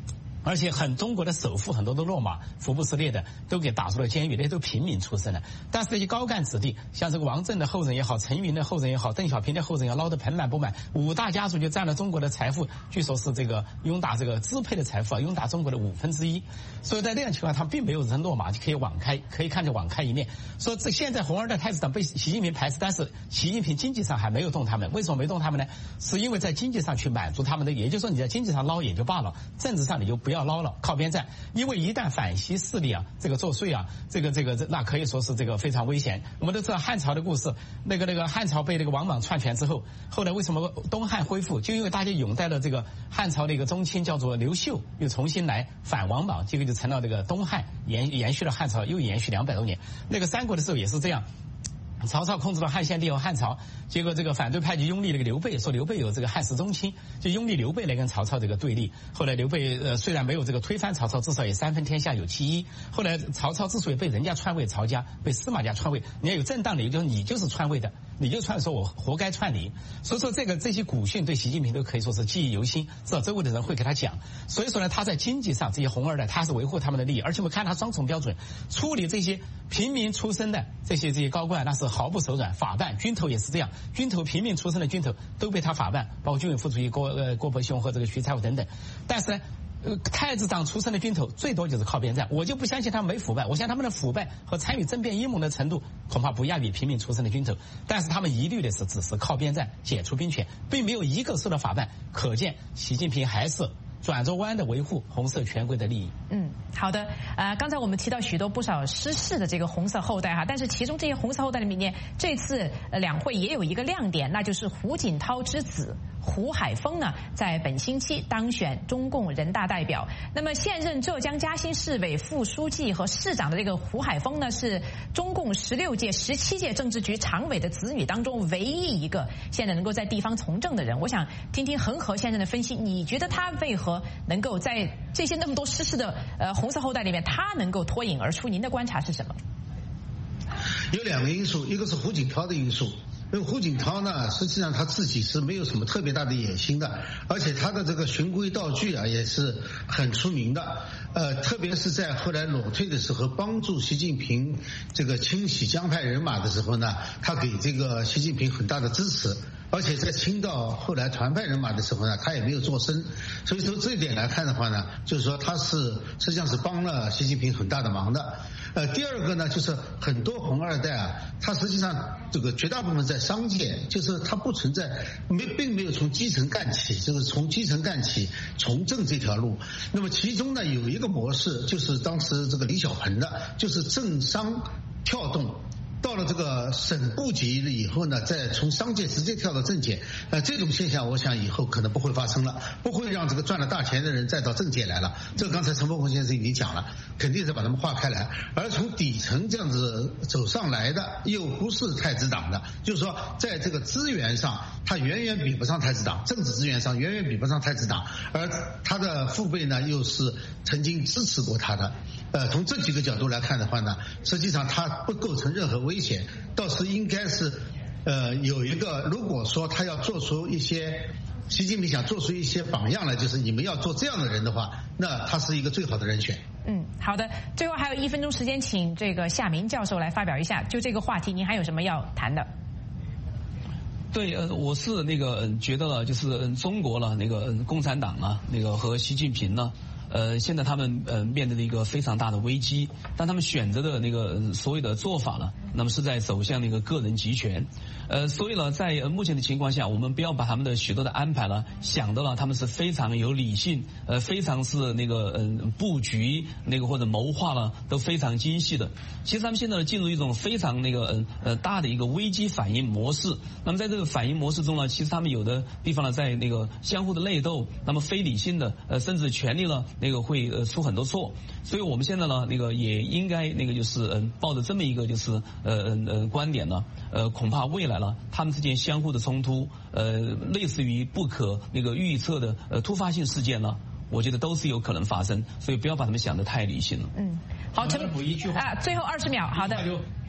[SPEAKER 4] 而且很中国的首富很多都落马，福布斯列的都给打入了监狱，那些都平民出身的。但是那些高干子弟，像这个王震的后人也好，陈云的后人也好，邓小平的后人也捞得盆满钵满，五大家族就占了中国的财富，据说是这个拥打这个支配的财富啊，拥打中国的五分之一。所以在这样情况下，他并没有人落马，就可以网开，可以看着网开一面。说这现在红二代太子党被习近平排斥，但是习近平经济上还没有动他们，为什么没动他们呢？是因为在经济上去满足他们的，也就是说你在经济上捞也就罢了，政治上你就不要捞了，靠边站。因为一旦反西势力啊，这个作祟啊，这个这个那可以说是这个非常危险。我们都知道汉朝的故事，那个那个汉朝被那个王莽篡权之后，后来为什么东汉恢复？就因为大家拥戴了这个汉朝的一个宗亲叫做刘秀，又重新来反王莽，结果就成了这个东汉，延延续了汉朝，又延续两百多年。那个三国的时候也是这样。曹操控制了汉献帝和汉朝，结果这个反对派就拥立了个刘备，说刘备有这个汉室宗亲，就拥立刘备来跟曹操这个对立。后来刘备呃虽然没有这个推翻曹操，至少也三分天下有其一。后来曹操之所以被人家篡位，曹家被司马家篡位，你要有正当理由，就是你就是篡位的，你就篡，说我活该篡你。所以说这个这些古训对习近平都可以说是记忆犹新，知道周围的人会给他讲。所以说呢，他在经济上这些红二代，他是维护他们的利益，而且我们看他双重标准，处理这些平民出身的这些这些高官，那是毫不手软，法办。军头也是这样，军头平民出身的军头都被他法办，包括军委副主席郭呃郭伯雄和这个徐才武等等。但是呢，呃太子党出身的军头最多就是靠边站，我就不相信他们没腐败，我相信他们的腐败和参与政变阴谋的程度恐怕不亚于平民出身的军头，但是他们一律的是只是靠边站，解除兵权，并没有一个受到法办，可见习近平还是转着弯的维护红色权贵的利益。
[SPEAKER 1] 嗯，好的。呃，刚才我们提到许多不少失势的这个红色后代哈，但是其中这些红色后代里面，这次呃两会也有一个亮点，那就是胡锦涛之子胡海峰呢，在本星期当选中共人大代表。那么现任浙江嘉兴市委副书记和市长的这个胡海峰呢，是中共十六届、十七届政治局常委的子女当中唯一一个现在能够在地方从政的人。我想听听恒河先生的分析，你觉得他为何能够在这些那么多失势的呃红色后代里面，他能够脱颖而出？您的观察是什么？
[SPEAKER 3] 有两个因素，一个是胡锦涛的因素。因为胡锦涛呢，实际上他自己是没有什么特别大的野心的，而且他的这个循规蹈矩啊也是很出名的。呃，特别是在后来裸退的时候，帮助习近平这个清洗江派人马的时候呢，他给这个习近平很大的支持。而且在清到后来团派人马的时候呢，他也没有做声，所以从这一点来看的话呢，就是说他是实际上是帮了习近平很大的忙的。呃，第二个呢，就是很多红二代啊，他实际上这个绝大部分在商界，就是他不存在没并没有从基层干起，就是从基层干起从政这条路。那么其中呢有一个模式，就是当时这个李小鹏的，就是政商跳动。到了这个省部级了以后呢，再从商界直接跳到政界，呃，这种现象我想以后可能不会发生了，不会让这个赚了大钱的人再到政界来了。这个刚才陈伯宏先生已经讲了，肯定是把他们划开来。而从底层这样子走上来的，又不是太子党的，就是说在这个资源上，他远远比不上太子党，政治资源上远远比不上太子党，而他的父辈呢，又是曾经支持过他的。呃，从这几个角度来看的话呢，实际上他不构成任何危险，倒是应该是，呃，有一个，如果说他要做出一些，习近平想做出一些榜样来，就是你们要做这样的人的话，那他是一个最好的人选。
[SPEAKER 1] 嗯，好的，最后还有一分钟时间，请这个夏明教授来发表一下，就这个话题，您还有什么要谈的？
[SPEAKER 2] 对，呃，我是那个觉得就是中国了，那个共产党啊，那个和习近平呢。呃，现在他们呃面对的一个非常大的危机，但他们选择的那个所谓的做法呢，那么是在走向那个个人集权，呃，所以呢，在目前的情况下，我们不要把他们的许多的安排呢想到了他们是非常有理性，呃，非常是那个嗯、呃、布局那个或者谋划呢都非常精细的。其实他们现在进入一种非常那个呃呃大的一个危机反应模式。那么在这个反应模式中呢，其实他们有的地方呢在那个相互的内斗，那么非理性的呃甚至权力呢。那个会呃出很多错，所以我们现在呢，那个也应该那个就是嗯、呃、抱着这么一个就是呃呃观点呢，呃恐怕未来呢他们之间相互的冲突，呃类似于不可那个预测的呃突发性事件呢，我觉得都是有可能发生，所以不要把他们想得太理性了。
[SPEAKER 1] 嗯，好，陈补一句话啊，最后二十秒，好的。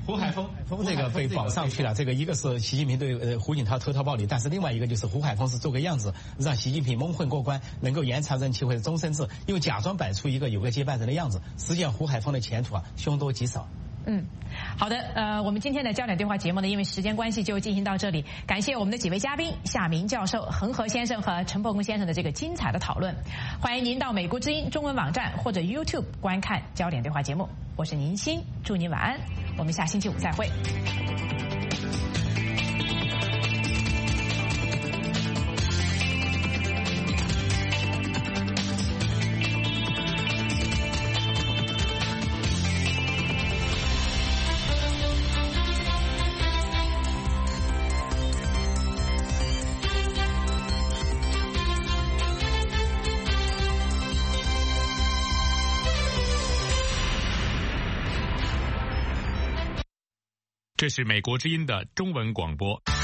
[SPEAKER 4] 胡海峰，峰这个被绑上去了。这个一个是习近平对呃胡锦涛投桃报李，但是另外一个就是胡海峰是做个样子，让习近平蒙混过关，能够延长任期或者终身制，又假装摆出一个有个接班人的样子。实际上胡海峰的前途啊凶多吉少。
[SPEAKER 1] 嗯，好的，呃，我们今天的焦点对话节目呢，因为时间关系就进行到这里。感谢我们的几位嘉宾夏明教授、恒河先生和陈伯公先生的这个精彩的讨论。欢迎您到美国之音中文网站或者 YouTube 观看焦点对话节目。我是宁欣，祝您晚安，我们下星期五再会。
[SPEAKER 8] 这是美国之音的中文广播。